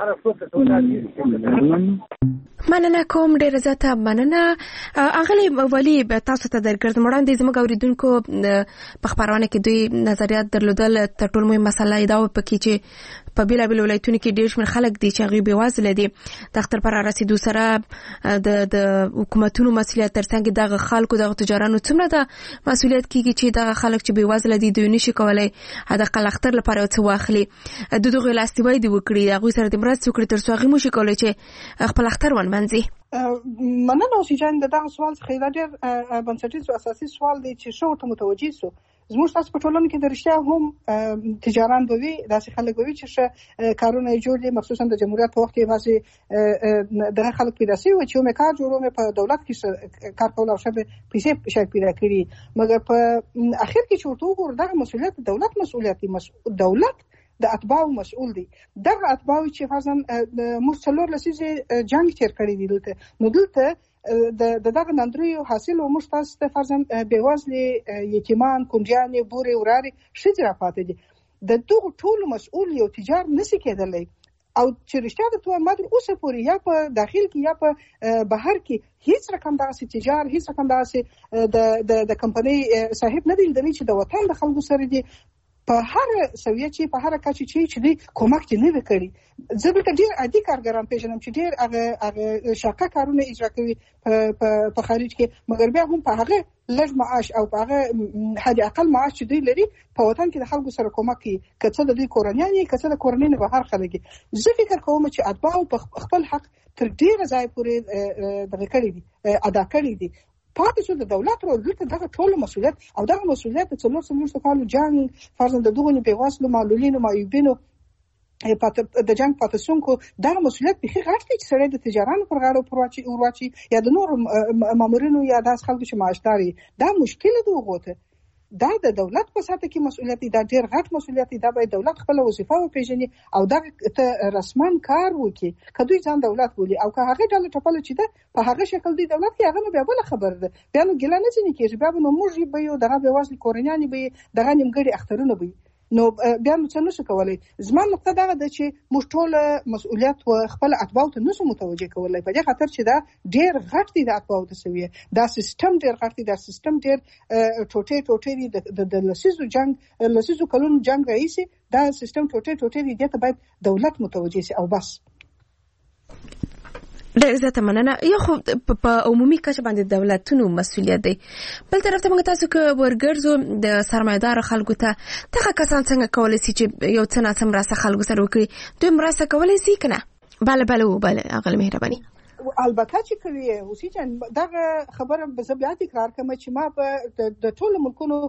مننه کوم ډېر زیاته مننه اغلی ولی تاسو ته درګرځم وړاندې زموږ اوریدونکو په خبرونه کې دوی نظریات درلودل تر ټولو مهمه مسله دا و پکې چې په بیلابیل ولایتونو کې ډېر شمېر خلک دي چې هغوی بېوزله دي د اختر پر رسېدو سره د د حکومتونو مسؤلیت تر څنګ دغه خلکو دغه تجارانو څومره د مسؤلیت کېږي چې دغه خلک چې بېوزله دي دوی نشي کولی حداقل اختر لپاره یو څه واخلي د دغوی لاسنیوی دې وکړي هغوی سره دې مرسته وکړي تر څو هغوی موشي کولی چې خپل اختر ونمانځي مننه اوسې جان د دغه سوال څخه دا ډېر بنسټیز او اساسي سوال دی چې ښه ورته متوجه سو زموږ تاسو په ټولنه کې د رښتیا هم تجاران به وي داسې خلک به وي چې ښه کارونه یې جوړ دي مخصوصا د جمهوریت په وخت کې بعضې دغه خلک پیدا شوي وو چې یو مې کار جوړ مې په دولت کې کار کول او ښه پیسې شاید پیدا کړي مګر په اخر کې چې ورته وګورو دغه مسؤلیت د دولت مسؤلیت دی دولت د اتباعو مسؤل دي دغه اتباعو چې فرضاً موږ څلور لسیزې جنګ تیر کړی دی دلته نو دلته د دغه نندریو حاصل او موږ تاسو ته فرضاً بېوزلې یتیمان کونډیانې بورې ورارې ښځې راپاتې دي د دغو ټولو مسؤل یو تجار نشي کېدلی او چې رښتیا درته وایم ما تر اوسه پورې یا په داخل کې یا په بهر کې هیڅ رقم دغسې تجار هیڅ رقم دغسې د کمپنۍ صاحب نه دی لیدلی چې د وطن د خلکو سره دي په هر سویه چې په هر کچې چې چې دی کومک دې نه وکړي زه دلته ډېر عادي کارګران پېژنم چې ډېر هغه هغه شاقه کارونه اجرا کوي په خارج کې مګر بیا هم په هغه لږ معاش او په هغه حد اقل معاش چې دوی لري په وطن کې د خلکو سره کومک کوي که څه د دوی کورنیان یې که څه د کورنۍ نه بهر خلک زه فکر کوم چې اتباعو په خپل حق تر ډېره ځای پورې دغه کړي دي ادا کړي دي پاتې شو د دولت رول دلته دغه ټول مسؤلیت او دغه مسؤلیت د څلور څلوېښتو کالو جنګ فرضاً د دغو بېوزلو معلولینو معیوبینو د جنګ پاتې شونکو دغه مسؤلیت بیخي غټ دی چې سړی د تجارانو پر غاړه ورواچي یا د نورو مامورینو یا داسې خلکو چې معاشدار وي دا مشکل دی هغو ته دا د دولت په ساته کې مسؤلیت دی دا ډېر غټ مسؤلیت دی دا باید دولت خپله وظیفه وپېژني او دغه ته رسما کار وکړي که دوی ځان دولت بولي او که هغې ډله ټپله چې ده په هغه شکل دوی دولت کې هغه نو بیا بله خبره ده بیا نو ګیله نه ځینې کېږي بیا به نو موږ به یو دغه بېوزلې کورنیانې به یې دغه نیمګړي اخترونه به نو بیا نو څه نشو کولای. زما نقطه دا ده چې موږ ټول مسؤلیت و خپل اتباع ته نشو متوجه کولای په دې خاطر چې دا ډیر غټ دي د اتباع ته سویه دا سیستم ډیر غټ دي دا سیستم ډیر ټوټه ټوټه دي د لسیزو جنگ لسیزو کلون جنگ رئیسي دا سیستم ټوټه ټوټه دي ته باید دولت متوجه شي او بس. ډېر زیاته مننه. یا خو په عمومي کچه باندې دولتونو مسؤلیت دی. بل طرف ته موږ تاسو که ورګرځو د سرمایدار خلکو ته دغه کسان څنګه کولی شي چې یو څه ناڅه مرسته خلکو سره وکړي دوی مرسته کولی شي که نه؟ بله بله بله اغل مهرباني. البته چې کوي اوسې جان دغه خبره به زه بیا تکرار کوم چې ما په د ټولو ملکونو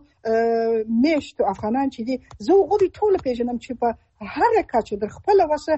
میشت افغانان چې دي زه غوړي ټول پیژنم چې په هر کچه د خپل وسه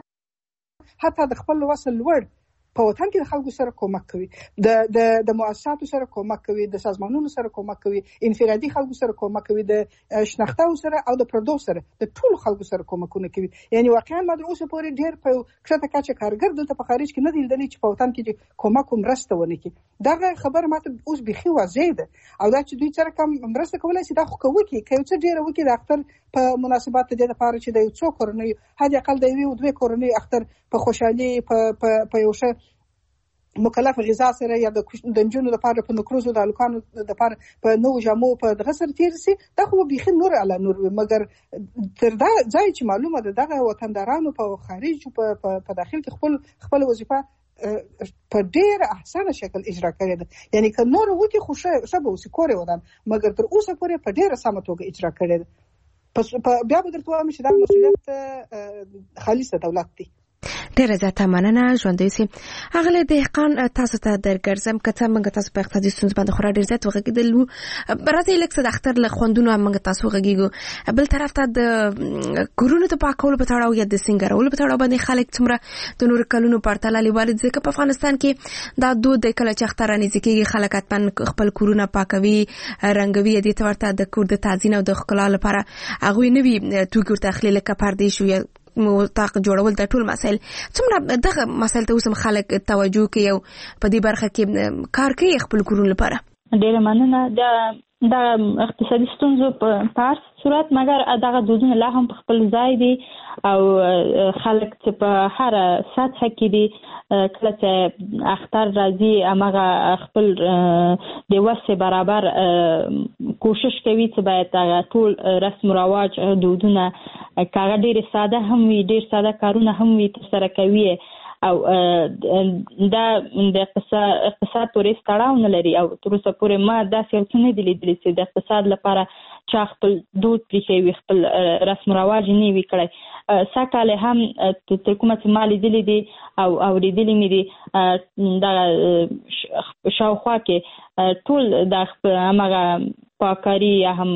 حتی د خپل وسه لوړ په وطن کې د خلکو سره کومک کوي د د د مؤسساتو سره کومک کوي د سازمانونو سره کومک کوي انفرادي خلکو سره کومک کوي د شناختو سره او د پردو سره د ټول خلکو سره کومکونه کوي. یعنی واقعا ما د اوسه پورې ډېر په کښته کچه کارګر دلته په خارج کې نه دی لیدلی چې په وطن کې کومک مرسته ونه کړي. دغه خبر ماته اوس بيخي واضح ده او دا چې دوی سره کوم مرسته کولای شي دا خو کوي کې کوي چې ډېر وکړي د اختر په مناسبات د لپاره چې د یو څو کورنۍ هدي اقل د یو دوه کورنۍ اختر په خوشحالي په په یو شه مکلف غذا سره یا د جنونو لپاره په نکروزو د الکانو لپاره په نو جامو په دغه سره تیر سي دا خو بيخي نور علا نور مګر تر دا ځای چې معلومه ده دغه وطندارانو په خارج په په داخل کې خپل خپل وظیفه په ډیر احسن شکل اجرا کړی ده. یعنی که نور وکی خو شبه وسی کورې ودان مګر تر اوسه پورې په ډیر سم توګه اجرا کړی ده. پس بیا به درته وایم چې دا مسؤلیت خالص دولت دی. ډېره زیاته مننه. ژوندی اوسئ. اغلی دهقان تاسو ته درګرځم که څه موږ تاسو په اقتصادي ستونزو باندې خورا ډېر زیات وغږېدلو راځئ لږ څه د اختر له خوندونو موږ تاسو وغږېږو. بل طرف ته د کورونو د پاکولو په تړاو یا د سینګارولو په تړاو باندې خلک څومره د نورو کلونو پرتله لیوالي ځکه په افغانستان کې دا دود دی کله چې اختر رانږدې کېږي خلک حتما خپل کورونه پاکوي رنګوي دې ته ورته د کور د تعزین او د ښکلا لپاره هغوی نوي توکي ورته اخلي لکه پردې شو یا مطاق جوړول د ټول مسایل څومره دغه مسایل ته اوس خلک توجه کوي او په دې برخه کې کار کوي خپل کورونو لپاره. ډېره مننه. د د اقتصادي ستونزو په هر صورت مګر دغه دودونه لا هم په خپل ځای دي او خلک چې په هر سطح کې دي کله چې اختر راځي هغه خپل د وسه برابر کوشش کوي چې باید هغه ټول رسم رواج دودونه کاغه ډېر ساده هم وي ډېر ساده کارونه هم وي ترسره کوي او دا د اقتصاد اقتصاد پورې تړاو نه لري او تر اوسه پورې ما داسې یو څه نه دي لیدلي چې د اقتصاد لپاره چا خپل دود پرېښی خپل رسم رواج نه وي کړی. سږکال هم تر کومه چې ما لیدلي دي او اورېدلي مې دي دغه شاوخوا کې ټول د همغه پاککاري یا هم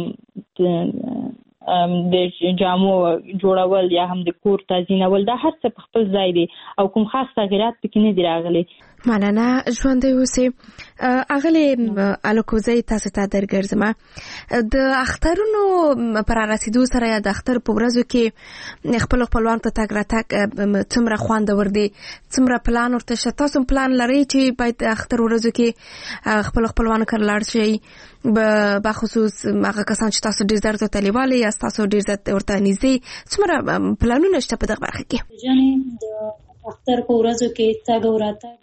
د جامو جوړول یا هم د کور تزیینول دا هر څه په خپل ځای دي او کوم خاص تغیرات پکې نه دي راغلي. مننه. ژوندی اوسئ. اغلی الکوزی تاسو ته درګرځم د اخترونو پر رسیدو سره یا د اختر په ورځو کې خپل خپلوان ته تګ راتګ څومره خوندور دی څومره پلان ورته شته تاسو پلان لرئ چې باید د اختر ورځو کې خپل خپلوان کر لاړ شئ به خصوص هغه کسان چې تاسو ډېر زیات طالباله یا تاسو ډېر زیات ورته نږدې څومره پلانونه شته په دغه برخه کې؟ جانې د اختر په ورځو کې تګ او راتګ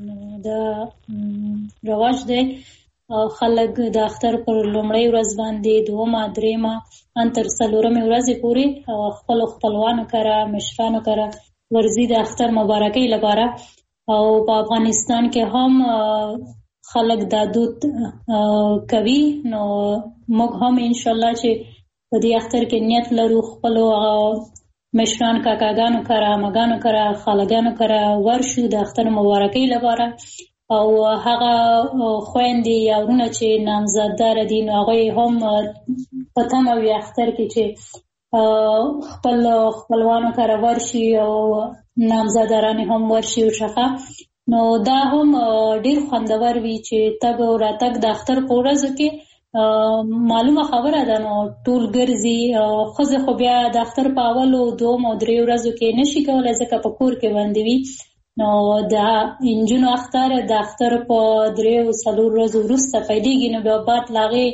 د رواج دی خلک د اختر پر لومړۍ ورځ باندې دومه درېمه ان تر څلورمې ورځې پورې خپل خپلوانو کره مشرانو کره ورځي د اختر مبارکۍ لپاره او په افغانستان کې هم خلک دا دود کوي. نو موږ هم ان شاء الله چې په دې اختر کې نیت لرو خپل مشران کاکاګانو کره مګانو کره خالګانو کره ورشو د اختر مبارکۍ لپاره او هغه خويندې یا ورونه چې نامزددار دي نو هغه هم په تمه وي اختر کې چې خپل خپلوانو کره ورشي او نامزداران هم ورشي او شخه نو دا هم ډیر خوندور وي چې تګ او راتګ د اختر په ورځو کې معلومه خبره ده. نو ټول ګرځي خزه خو بیا د اختر په اولو دوم او درې ورځو کې نشي کولای ځکه په کور کې باندې وي نو د انجونو اختر د اختر په درې او څلور ورځو وروسته پیلېږي نو بیا بعد لاغې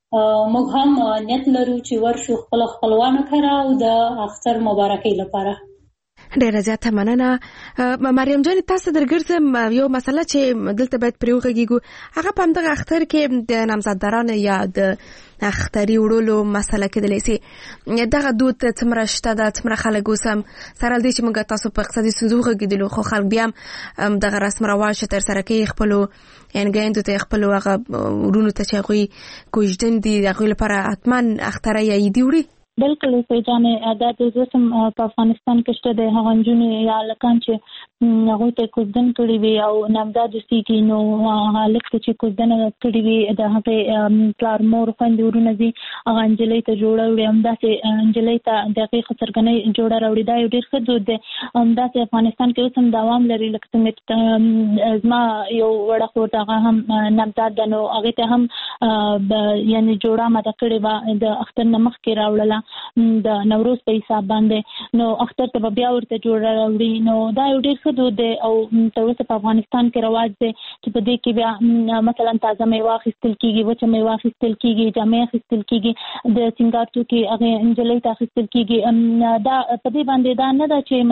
موږ هم نیت لرو چې ورشو خپل خپلوانو کره او د اختر مبارکۍ لپاره. ډیره زیاته مننه مریم جان. تاسو درګرځم یو مسله چې دلته باید پرې وغږیږو، هغه په همدغه اختر کې د نامزدګانو یا د اختري وړلو مسله کېدلی سي. دغه دود څومره شته ده، څومره خلک اوس هم سره دې چې موږ تاسو په اقتصادي ستونزو وغږېدلو، خو خلک بیا هم دغه رسم رواج ترسره کوي، خپلو یعنګیندو ته، خپلو هغه وروڼو ته چې هغوی کوژدن دي، د هغوی لپاره حتما اختره یا عیدي وړي. بالکل صحیح جانې دا د زسم په افغانستان کې شته د هغه نجونې یا لکان چې هغوی ته کوزدن کړي وي او نامزاد اوسېږي، نو هلک ته چې کوزدن کړي وي د هغې پلار مور خویندې ورونه ځي هغه نجلۍ ته جوړه وړي، همداسې نجلۍ ته د هغې خسرګنۍ جوړه راوړي. دا یو ډېر ښه دود دی. همداسې افغانستان کې اوس هم دوام لري. لکه څنګه زما یو وړه خور د هغه هم نامزاد ده، نو هغې ته هم یعنې جوړه ماده کړې وه د اختر نه مخکې راوړله د نوروز په حساب باندې، نو اختر ته بیا ورته جوړه راوړي. نو دا یو ډېر ښه دود دی او تر اوسه په افغانستان کې رواج دی چې په دې کې بیا مثلا تازه میوه اخیستل کېږي، وچه میوه اخیستل کېږي، جامې اخیستل کېږي، د سینګار توکي هغې نجلۍ ته اخیستل کېږي. دا په دې باندې دا نه ده چې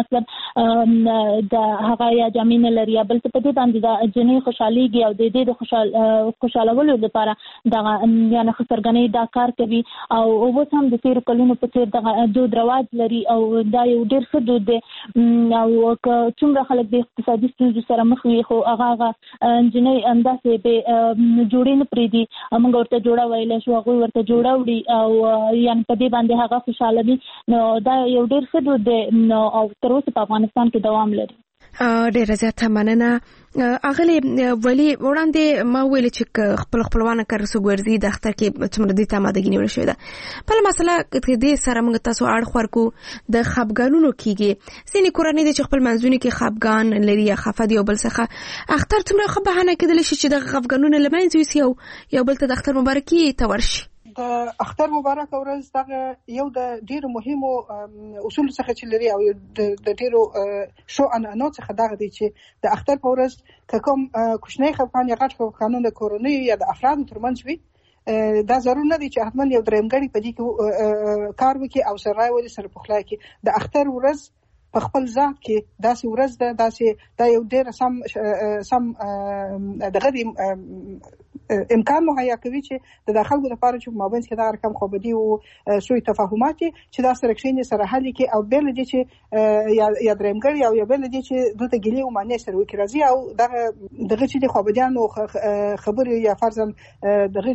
مطلب د هغه یا جامې نه لري، بلکې په دې باندې د جنۍ خوشحالېږي او د دې د خوشحال خوشحالولو لپاره دغه یعنې خسرګنۍ دا کار کوي. او اوس هم د تېرو کلونو په څېر دغه دود رواج لري او دا یو ډېر ښه دود دی. او که څومره خلک د اقتصادي ستونزو سره مخ وي، خو هغه هغه نجلۍ همداسې بې جوړې نه پرېږدي، موږ ورته جوړه ویلی شو، هغوی ورته جوړه وړي او یعنې په دې باندې هغه خوشحاله وي. نو دا یو ډېر ښه دود دی او تر اوسه په افغانستان کې دوام لري. ډیره زیاته مننه. اغلی ولی وړاندې ما ویل چې خپل خپلوان کارسو ګرځي د اختر کې څومره دې ته ماده نیول شوې ده. بل مسله کې دې سره موږ تاسو اړخ ورکو د خپګانونو کېږي. ځینې کورنۍ دي چې خپل منځونه کې خپګان لري یا خفه دي او بل څخه اختر څومره ښه بهانه کېدلی شي چې د خپګانونو له منځه یوسي او یو بل ته د اختر مبارکي ته ورشي. د اختر مبارک ورځ دغه یو د ډیرو مهمو اصول څخه چې لري او د ډیرو شو عنعنو څخه دغه دی چې د اختر په ورځ که کوم کوچنی خپګان یا غټ خپګانونه د کورنۍ یا د افرادو ترمنځ وي، دا ضرور نه دی چې حتما یو درېمګړی په دې کې کار وکړي او سره ولې سره پخلا کړي. د اختر ورځ په خپل ذات کې داسې ورځ ده، داسې دا یو ډېر سم سم دغه دی امکان مهیا کوي چې د خلکو لپاره چې مابین کې دا رقم خوبدي او سوء تفاهمات چې دا سره کښینې سره حل کې او بل دي چې یا یا درېمګړي او یا بل دي چې دلته ګلې او معنی سره وکړي راځي او دغه دغه چې د خوبديانو خبرې یا فرضاً دغه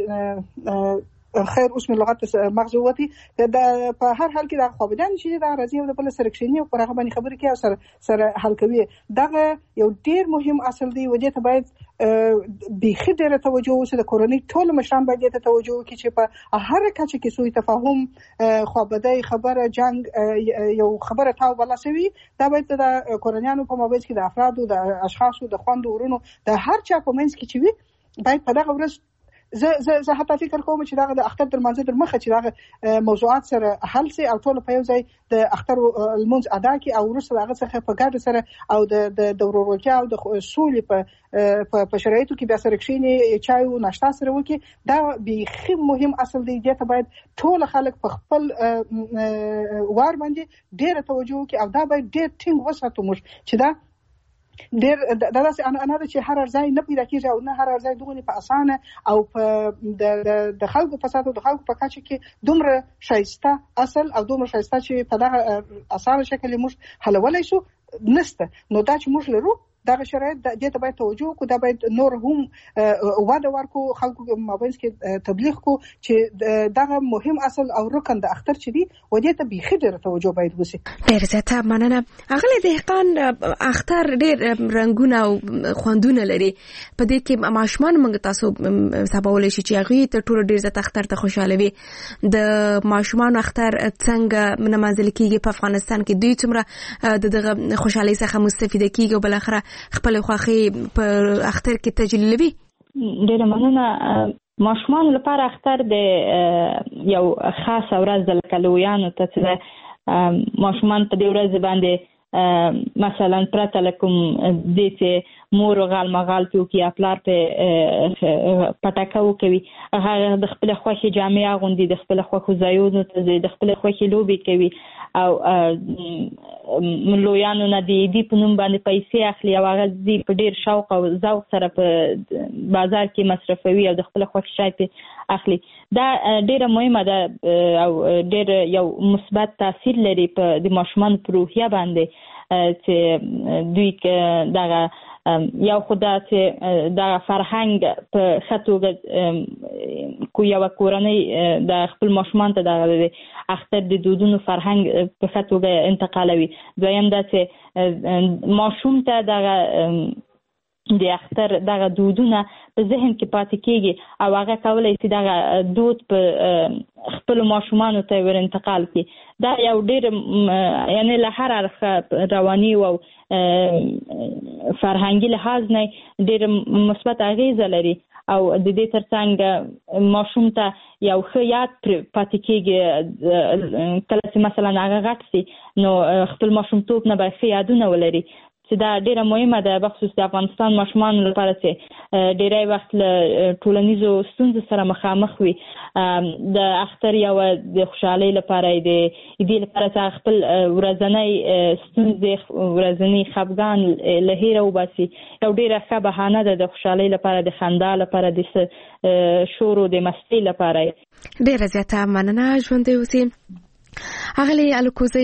چې خیر اوس مې لغت مغزوتي دا په هر حال کې دا خوبدان چې دا راځي او د بل سره کښینی او پر هغه باندې خبرې کوي او سره سره حل کوي. دغه یو ډیر مهم اصل دی و دې ته باید بیخي ډېره توجه وشي. د کورنۍ ټول مشران باید دې ته توجه وکړي چې په هر کچه کې سوء تفاهم، خوابدۍ خبره، جنگ یو خبره تاو بلا سوي، دا باید د کورنیانو په مابین کې د افرادو، د اشخاصو، د خویندو ورونو، د هر چا په منځ کې چې وي باید په دغه ورځ زه زه زه حتی فکر کوم چې دغه د اختر د لمانځه در مخه چې دغه موضوعات سره حل سي او ټول په یو ځای د اختر لمونځ ادا کړي او وروسته دغه څخه په ګډه سره او د د ورورولتیا او د سولې په په شرایطو کې بیا سره کښیني چای او ناشته سره وکړي. دا بیخي مهم اصل دی. دې ته باید ټول خلک په خپل وار باندې ډېره توجه وکړي او دا باید ډېر ټینګ وساتو موږ چې دا ډېر دا داسې انا ده چې هر ځای نه پیدا کېږي او نه هر ځای دغه په اسانه او په د د خلکو په ساتو د خلکو په کچه کې دومره شایسته اصل او دومره شایسته چې په دغه اسانه شکل موږ حلولای شو نسته. نو دا چې موږ لرو دغه شرایط د دې ته باید توجه وکړو، دا باید نور هم وده ورکو، خلکو مابین کې تبلیغ کو چې دغه مهم اصل او رکن د اختر چې دی و دې ته بیخي ډېره توجه باید وشي. ډېر زیاته مننه. اغلی دهقان اختر ډېر رنګونه او خوندونه لري، په دې کې ماشومان موږ تاسو سباولی شي چې هغوی تر ټولو ډېر زیات اختر ته خوشحاله وي. د ماشومانو اختر څنګه نمانځل کېږي په افغانستان کې؟ دوی څومره د دغه خوشحالۍ څخه مستفیده کېږي او بالاخره خپل خوښي په اختر کې تجلیلوي؟ ډېره مننه. ماشومان لپاره اختر د یو خاص ورځ د لکه لویانو ته چې ماشومان په دې ورځ باندې مثلا پرته لکم دې چې مور غال مغال پیوکي اپلار په پټاکو کوي هغه د خپل خوښي جامې اغوندي د خپل خوښو ځایونو ته د خپل خوښي لوبي کوي او لویانو نه دی دی په نوم باندې پیسې اخلي او هغه دی په ډیر شوق او ذوق سره په بازار کې مصرفوي او د خپل خوښ شای په اخلي. دا ډیره مهمه ده او ډیر یو مثبت تاثیر لري په د ماشومان په روحیه باندې چې دوی کې دا یو خدای چې دا فرهنګ په خطوګه کو یو کورنۍ د خپل ماشومان ته د اختر د دودونو فرهنګ په خطوګه انتقالوي. دویم دا چې ماشوم ته د د اختر دغه دودونه په ذهن کې پاتې کېږي او هغه کولای شي دغه دود په خپل ماشومانو ته ور انتقال کړي. دا یو ډېر یعنی له هر اړخه رواني او فرهنګي لحاظ نه ډېر مثبت اغیزه لري او د دې ترڅنګ ماشوم ته یو ښه یاد پاتې کېږي. کله چې مثلا هغه غټ شي نو خپل ماشومتوب نه به ښه یادونه ولري چې دا ډیره مهمه ده بخصوص د افغانستان ماشومانو لپاره چې ډیری وخت له ټولنیزو ستونزو سره مخامخ وي. د اختر یو د خوشحالۍ لپاره د دې لپاره چې خپل ورځنۍ ستونزې ورځنی خفګان له هیره وباسي یو ډیره ښه بهانه ده د خوشحالۍ لپاره د خندا لپاره د شور او د مستۍ لپاره. ډیره زیاته مننه ژوندۍ اوسئ. اغلی الکوزی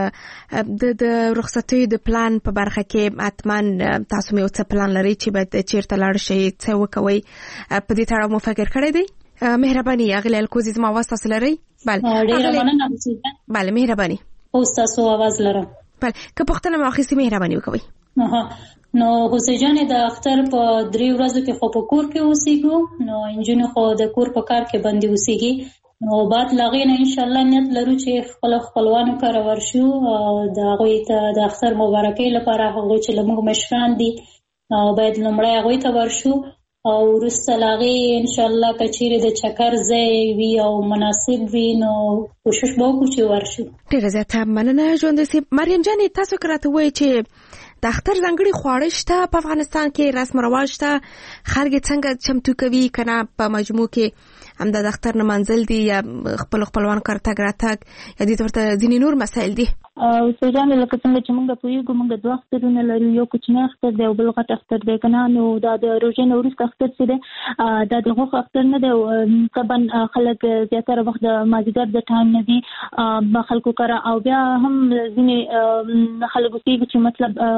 د د رخصتیو د پلان په برخه کې اتمن تاسو مې څه پلان لري چې باید چیرته لاړ شئ څه وکوي په دې تړاو مو فکر کړی دی؟ مهرباني اغلی الکوزی زما आवाज تاسو لري؟ بله ډیره مننه. بله مهرباني. اوس تاسو आवाज لرم. بله که پوښتنه مو اخیستې مهرباني وکوئ. نو حسین جان د اختر په درې ورځو کې خو په کور کې اوسېږو نو انجونې خو د کور په کار کې بندي اوسېږي نو بعد لغې نه انشاءالله نیت لرو چې خپل خپلوانو کره ورشو او د هغوی ته د اختر مبارکۍ لپاره هغوی چې زموږ مشران دي باید لومړی هغوی ته ورشو او وروسته لغې انشاءالله که چیرې د چکر ځای وي او مناسب وي نو کوشش به وکړو چې ورشو. ډېره زیاته مننه ژوندۍ صاحب. مریم جانې تاسو که راته ووایئ چې د اختر ځانګړي خواړه شته په افغانستان کې رسم رواج شته خلک څنګه چمتو کوي که نه په مجموع کې همدا د اختر نمانځل دي یا خپل خپلوان کار تګ راتګ یا دې ورته ځینې نور مسایل دي؟ سوجان لکه څنګه چې موږ پوهېږو موږ دوه اخترونه لرو یو کوچنی اختر دی او بل غټ اختر دی که نه نو دا د روژې نه وروسته اختر چې دی دا د غوښې اختر نه دی طبعا خلک زیاتره وخت د مازدیګر د ټایم نه دي خلکو کره او بیا هم ځینې خلک اوسېږي چې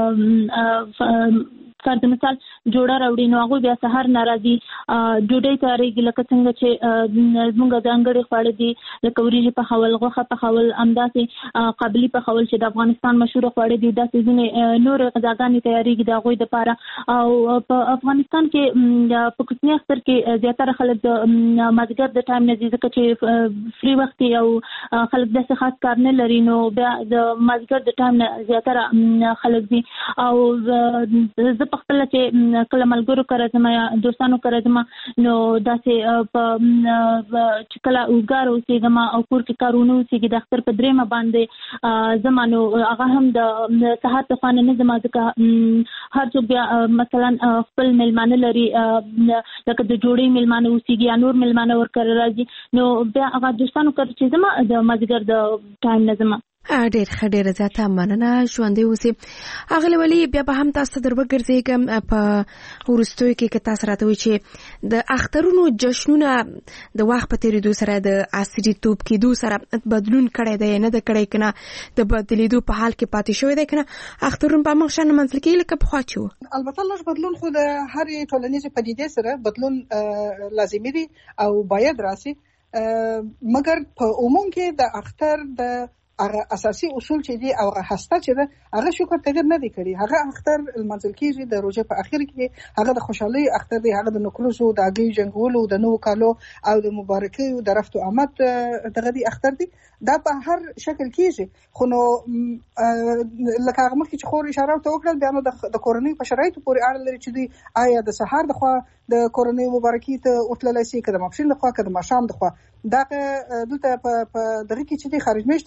مطلب فرض مثال جوړه راوړي نو هغوی بیا سهار ناراضي ډوډۍ تیارېږي لکه څنګه چې زموږ ځانګړي خواړه دي لکه وریجې پخول غوښه پخول همداسې قابلي پخول چې د افغانستان مشهوره خواړه دي داسې ځینې نورې غذاګانې تیارېږي د هغوی دپاره. او په افغانستان کې په کوچني اختر کې زیاتره خلک د مازدیګر د ټایم نه ځي ځکه چې فری وخت او خلک داسې خاص کار نه لري نو بیا د مازدیګر د ټایم نه زیاتره خلک ځي. او زه په خپله چې کله ملګرو کره ځم یا دوستانو کره ځم نو داسې په چې کله اوږدګار اوسېږم او کور کې کار ونه اوسېږي د اختر په درېیمه باندې ځم نو هغه هم د سهار د خوا نه نه ځم ځکه هر څوک بیا مثلا خپل میلمانه لري لکه د جوړې میلمانه اوسېږي یا نور میلمانه ورکره راځي نو بیا هغه دوستانو کره چې ځم د مازدیګر د ټایم نه ځم. ډېر ښه ډېره زیاته مننه ژوندۍ اوسئ. اغلې ولي بیا به هم تاسو ته در وګرځېږم په وروستیو کې که تاسو راته وایئ چې د اخترونو جشنونه د وخت په تېرېدو سره د عصري توب کېدو سره بدلون کړی دی نه ده کړی که نه د بدلېدو په حال کې پاتې شوی دی که نه اخترون په همغه شان نمانځل کېږي لکه پخوا چې و؟ البته لږ بدلون خو د هرې ټولنیزې پدیدې سره بدلون لازمي دی او باید راسي مګر په عموم کې د اختر د هغه اساسي اصول چې دي او هغه هسته چې ده هغه شکر تغیر نه دی کړی. هغه اختر المنزل کېږي د روژې په اخر کې هغه د خوشحالۍ اختر دی هغه د نکروزو د هګیو جنګولو د نوو کالو او د مبارکیو د رفت و آمد دغه دی اختر دی دا په هر شکل کېږي خو نو لکه هغه مخکې چې خور اشاره ورته وکړل بیا نو د کورنۍ په شرایطو پورې اړه لري چې دوی آیا د سهار د خوا د کورنۍ مبارکي ته ورتللی شي که د ماپښین د خوا که د ماښام د خوا دغه دلته په دغه کې چې دی خارج میاشتې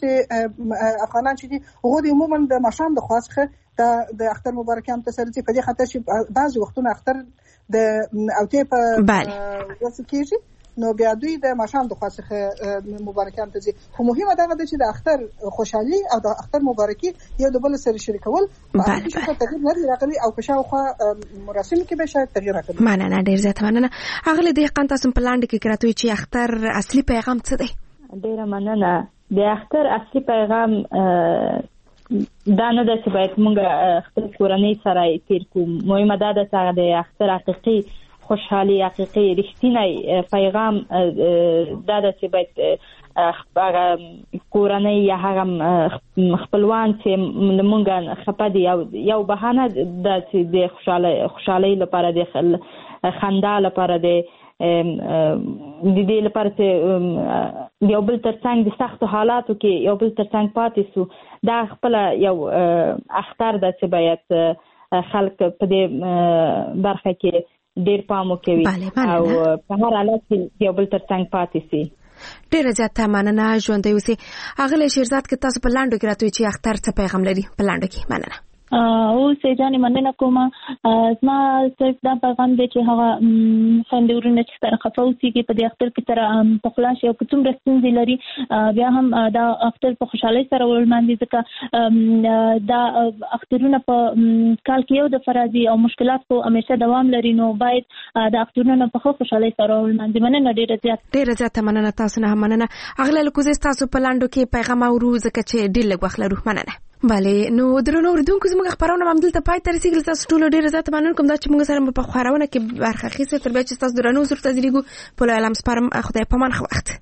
افغانان چې دي هغه د عموما د ماشام د خاصه د اختر مبارکان تسلسي په دې خاطر چې بعضي وختونه اختر د اوته په واسه کېږي نو بیا دوی د ماشام د خاصه مبارکان ته ځي خو مهمه ده چې د اختر خوشحالي او د اختر مبارکي یو د بل سره شریکول په هیڅ تغیر نه راغلي او په شاوخوا مراسم کې به شاید تغیر راغلی. مننه ډیر زیات مننه. اغله د قان تاسو په لاندې کې کراتوي چې اختر اصلي پیغام څه دی؟ ډیر مننه. د اختر اصلي پیغام دا نه ده چې باید موږ خپل کورنۍ سره تیر کوو. مهمه ده چې د اختر حقيقي خوشحالي حقيقي رښتینی پیغام دا ده چې باید هغه کورنۍ یا هغه خپلوان چې موږ خپه دي یو بهانه ده چې د خوشحالي خوشحالي لپاره د خندا لپاره د د دې لپاره چې یو بل ترڅنګ د سختو حالاتو کې یو بل ترڅنګ پاتې سو دا خپل یو اختر ده چې باید خلک په دې برخه کې ډیر پام وکوي او په هر حالت کې یو بل ترڅنګ پاتې سي. ډیر زیاته مننه. ژوندۍ اوسئ. اغله شیرزاد کې تاسو په لاندو کې راځي چې اختر څه پیغام لري په لاندو کې. مننه. او سېجانې مننه کوم. زما صرف دا پیغام دی چې هغه خوندورونه چې سره خفوسيږي په دې اختر کې تر په خلاص یو کوم رسنځي لري بیا هم دا اختر په خوشحالي سره ولمانځي ځکه دا اخترونه په کال کې یو د فرازي او مشکلات کو همیشه دوام لري نو باید دا اخترونه په خوشحالي سره ولمانځي. مننه ډیره زیات ډیره زیات مننه. تاسو نه مننه. اغله لکوزه تاسو په لاندو کې پیغام اورو ځکه چې ډیر لږ وخت لرو. مننه. بله نو درنو اوریدونکو زموږ خبرونه هم دلته پای ته رسیدل. تاسو ټول ډیر زیات مننه کوم دا چې موږ سره په خبرونه کې برخه اخیسته. تر بیا چې تاسو درنو زړه تزریګو په لالم سپارم. خدای پامان خو وخت.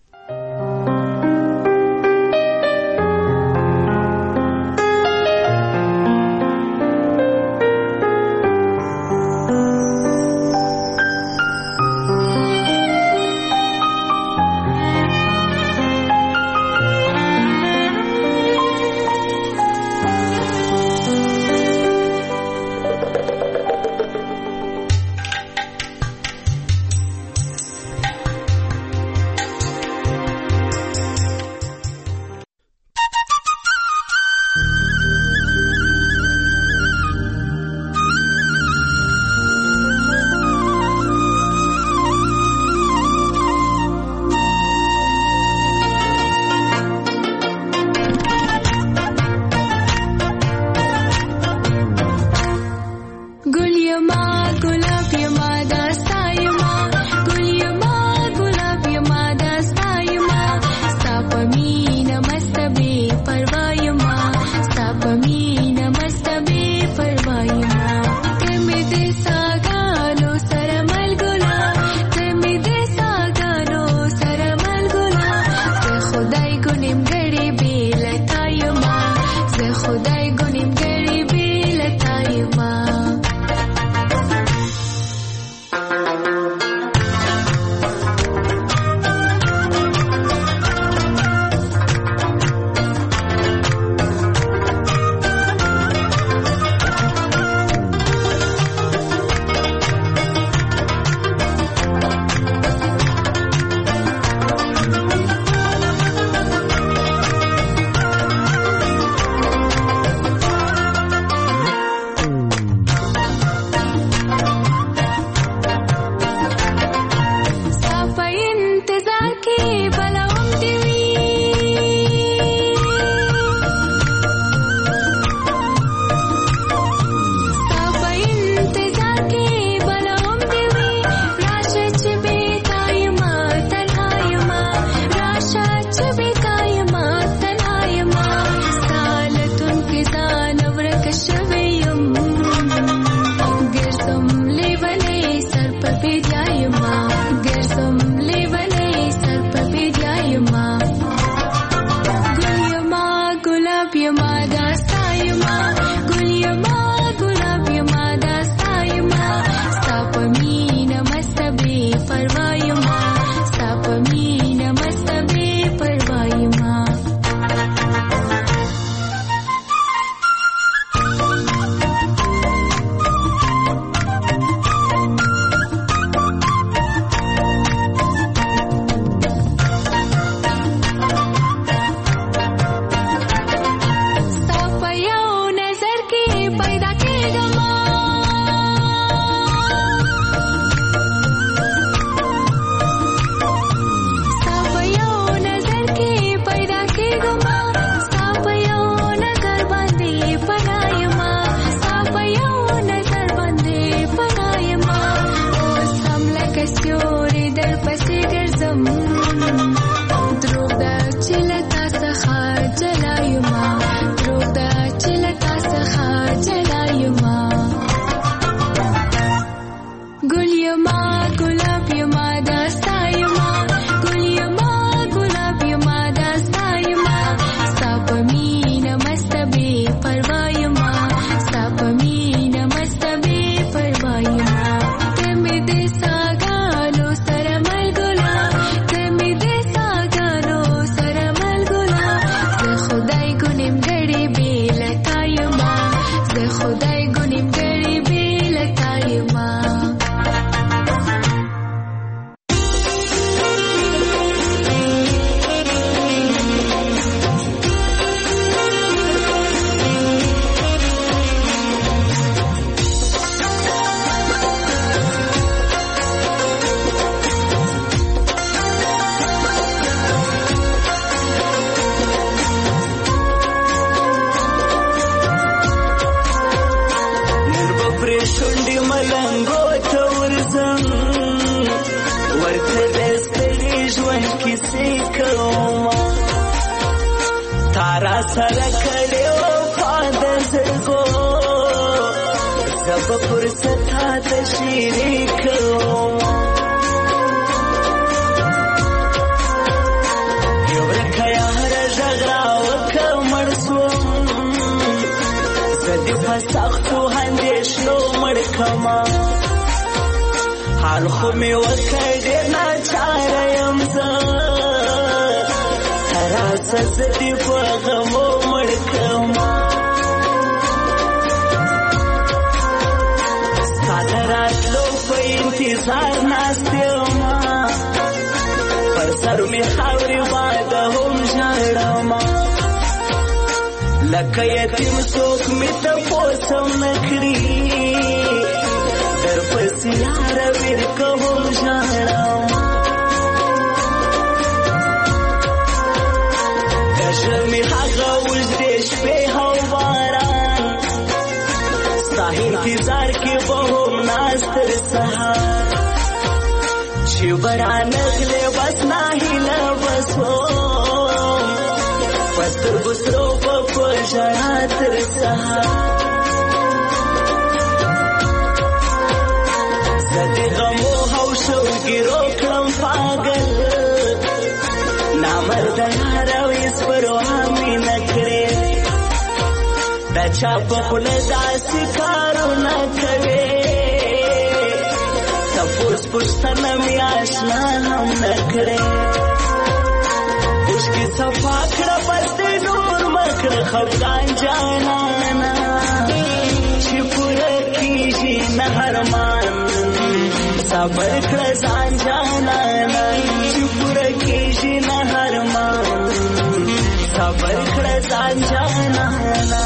شونډې ملنګو ته ورځم ورته د ستړي ژوند کیسې کومه تا را سره کړې وفا د زړګو زه به فرصت ته شریکوم یو ورکه یاره غږ راوکړه مړ شوم زه دې په سختو اندېښنو مړ کړمه حال خو مې وکړ ډېر ناچاره یم زه ته راځه زه دې په غمو مړ کړمه ستا د راتلو په انتظار ناست یمه پر سر مې خاورې باده هم ژاړمه لکه یتیم څوک مې تپوس هم نه کړي درپسې یاره ورکه هم ژاړمه د ژمې هغه اوږدې شپې او باران ستا انتظار کې به هم ناست تر سهار چې به رانغلې بس ناهیله به شوم په سترګو سرو به په ژړا تر سهار زه د غمو او شوګیرو کړم پاګل نامرده یاره ویس پروا مې نه کړې د چا په خوله داسې کارونه کوې تپوس پوښتنه مې اشنا هم نه کړې اوښکې صفا کړه بس دې نور مه کړه خفګان جانانه چې پوره کېږي نه ارمان صبر کړه ځان جانانه چې پوره کېږي نه ارمان صبر کړه ځان جانانه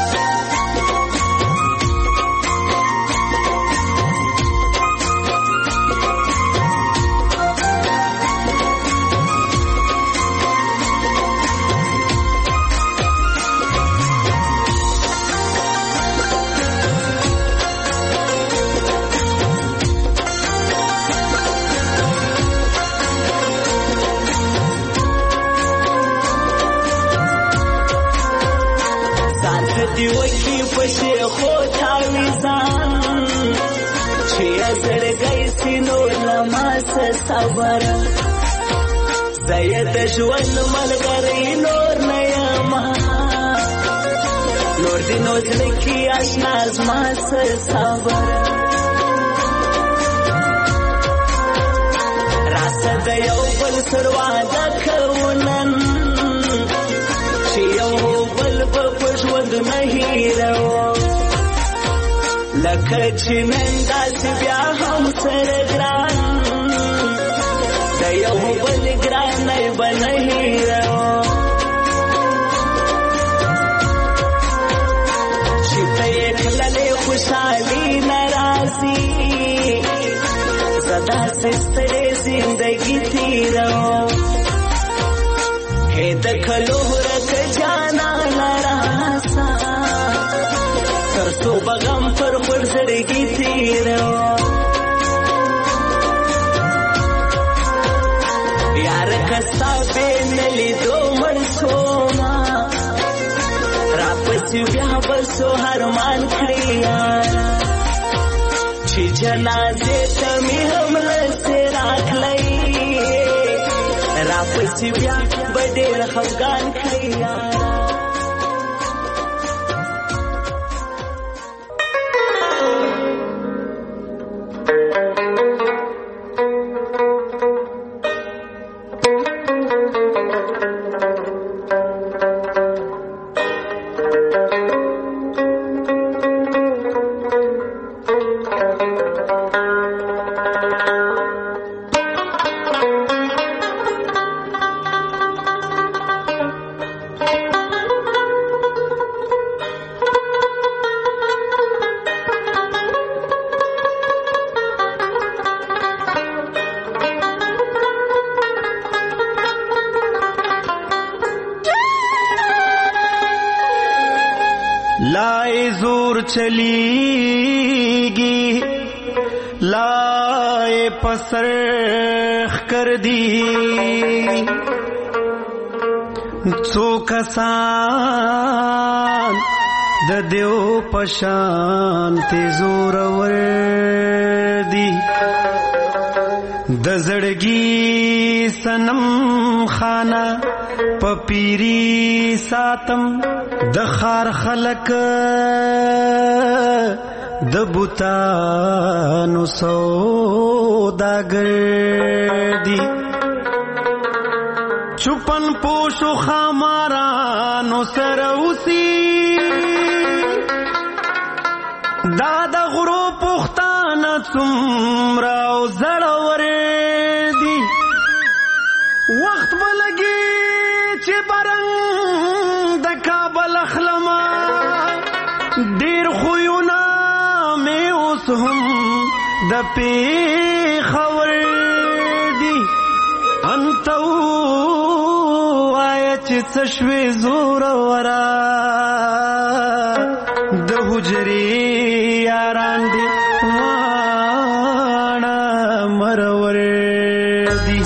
دیوکی پشی خود تاویزان چی زړګی سینو لماس صبر زید ژوند ملګری نور نه یما نور دی نو ځلکی آشنا زما سر صبر راسه د یو بل سر وعده کوونن چې یو بل په ژوند نه هیروم لکه چې نن داسې بیا هم سره ګران د یو بل ګرانۍ به نه هیروم چې ته یې تللې خوشحالي نه راځي زه داسې ستړې زندګي تېروم هې د کلو ورکه جانانه راسه تر څو به غم پر خپل زړګي تېروم یاره که ستا بې نه لیدو مړ شومه راپسې بیا به څو ارمان کړې یاره چې جنازې ته مې هم نسې راغلی راپسې بیا به ډېر خفګان کړې یاره Thank you. چلیگی لائے پسرخ کر دی څو کسان د دیو پشان تی زور ور دی د زړګي سنم خانه پپیری ساتم د خار خلق د بوتانو سوداګر دی چپن پوشو خامارانو سروسی دادا غرو پختانا څومره زړور دی وخت بلګي چې برنګ د کابل اخلما ډیر خوونه مې اوس هم د پیښور دی انتو آیا چې څه شوې زور ورا د حجرې یاران دی وانا مرور دی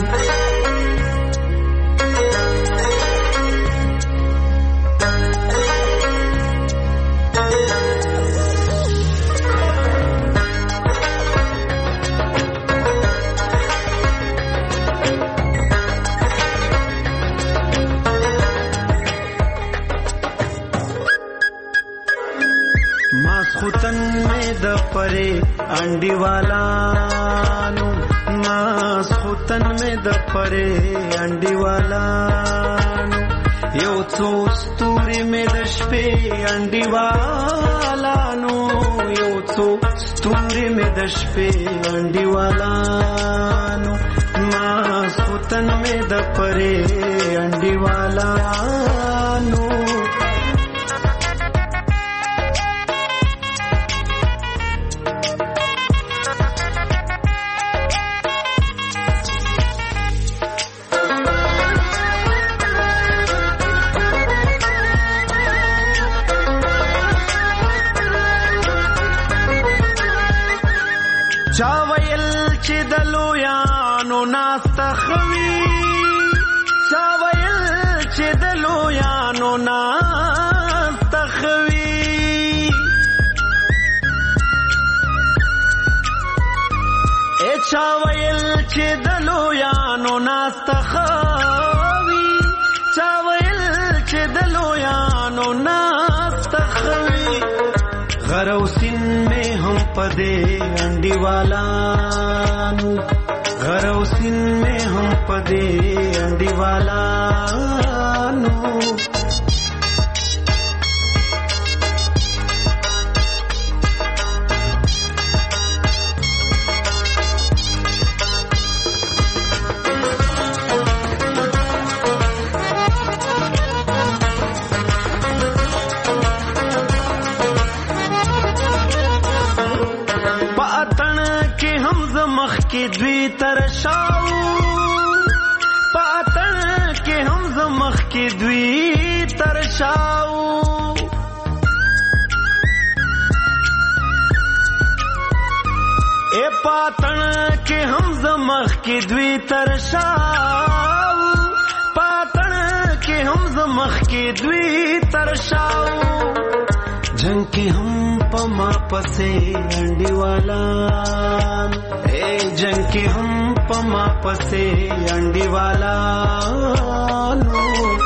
ماسخوتن میں د پرے انڈی والانو ماسخوتن میں د پرے انڈی والانو یو څو ستوري میں د شپې انڈی والانو یو څو ستوري میں د شپې انڈی والانو ماسخوتن میں د پرے انڈی والانو چاویل چې د لویانو ناستخوي چاویل چې د لویانو ناستخوي ای چاویل چې د لویانو ناستخوي چاویل چې د لویانو ناستخوي غرو سن میں ہم پدے انڈی والانو غرو سن میں ہم پدے انڈی والانو مخ کې دوی ترشاو پاتن کې هم زمخ کې دوی ترشاو اے پاتن کې هم زمخ کې دوی ترشاو پاتن کې هم زمخ کې دوی ترشاو جنگ کې هم پما پسے انڈی والان اے جنگ کې هم پما پسے انڈی والانو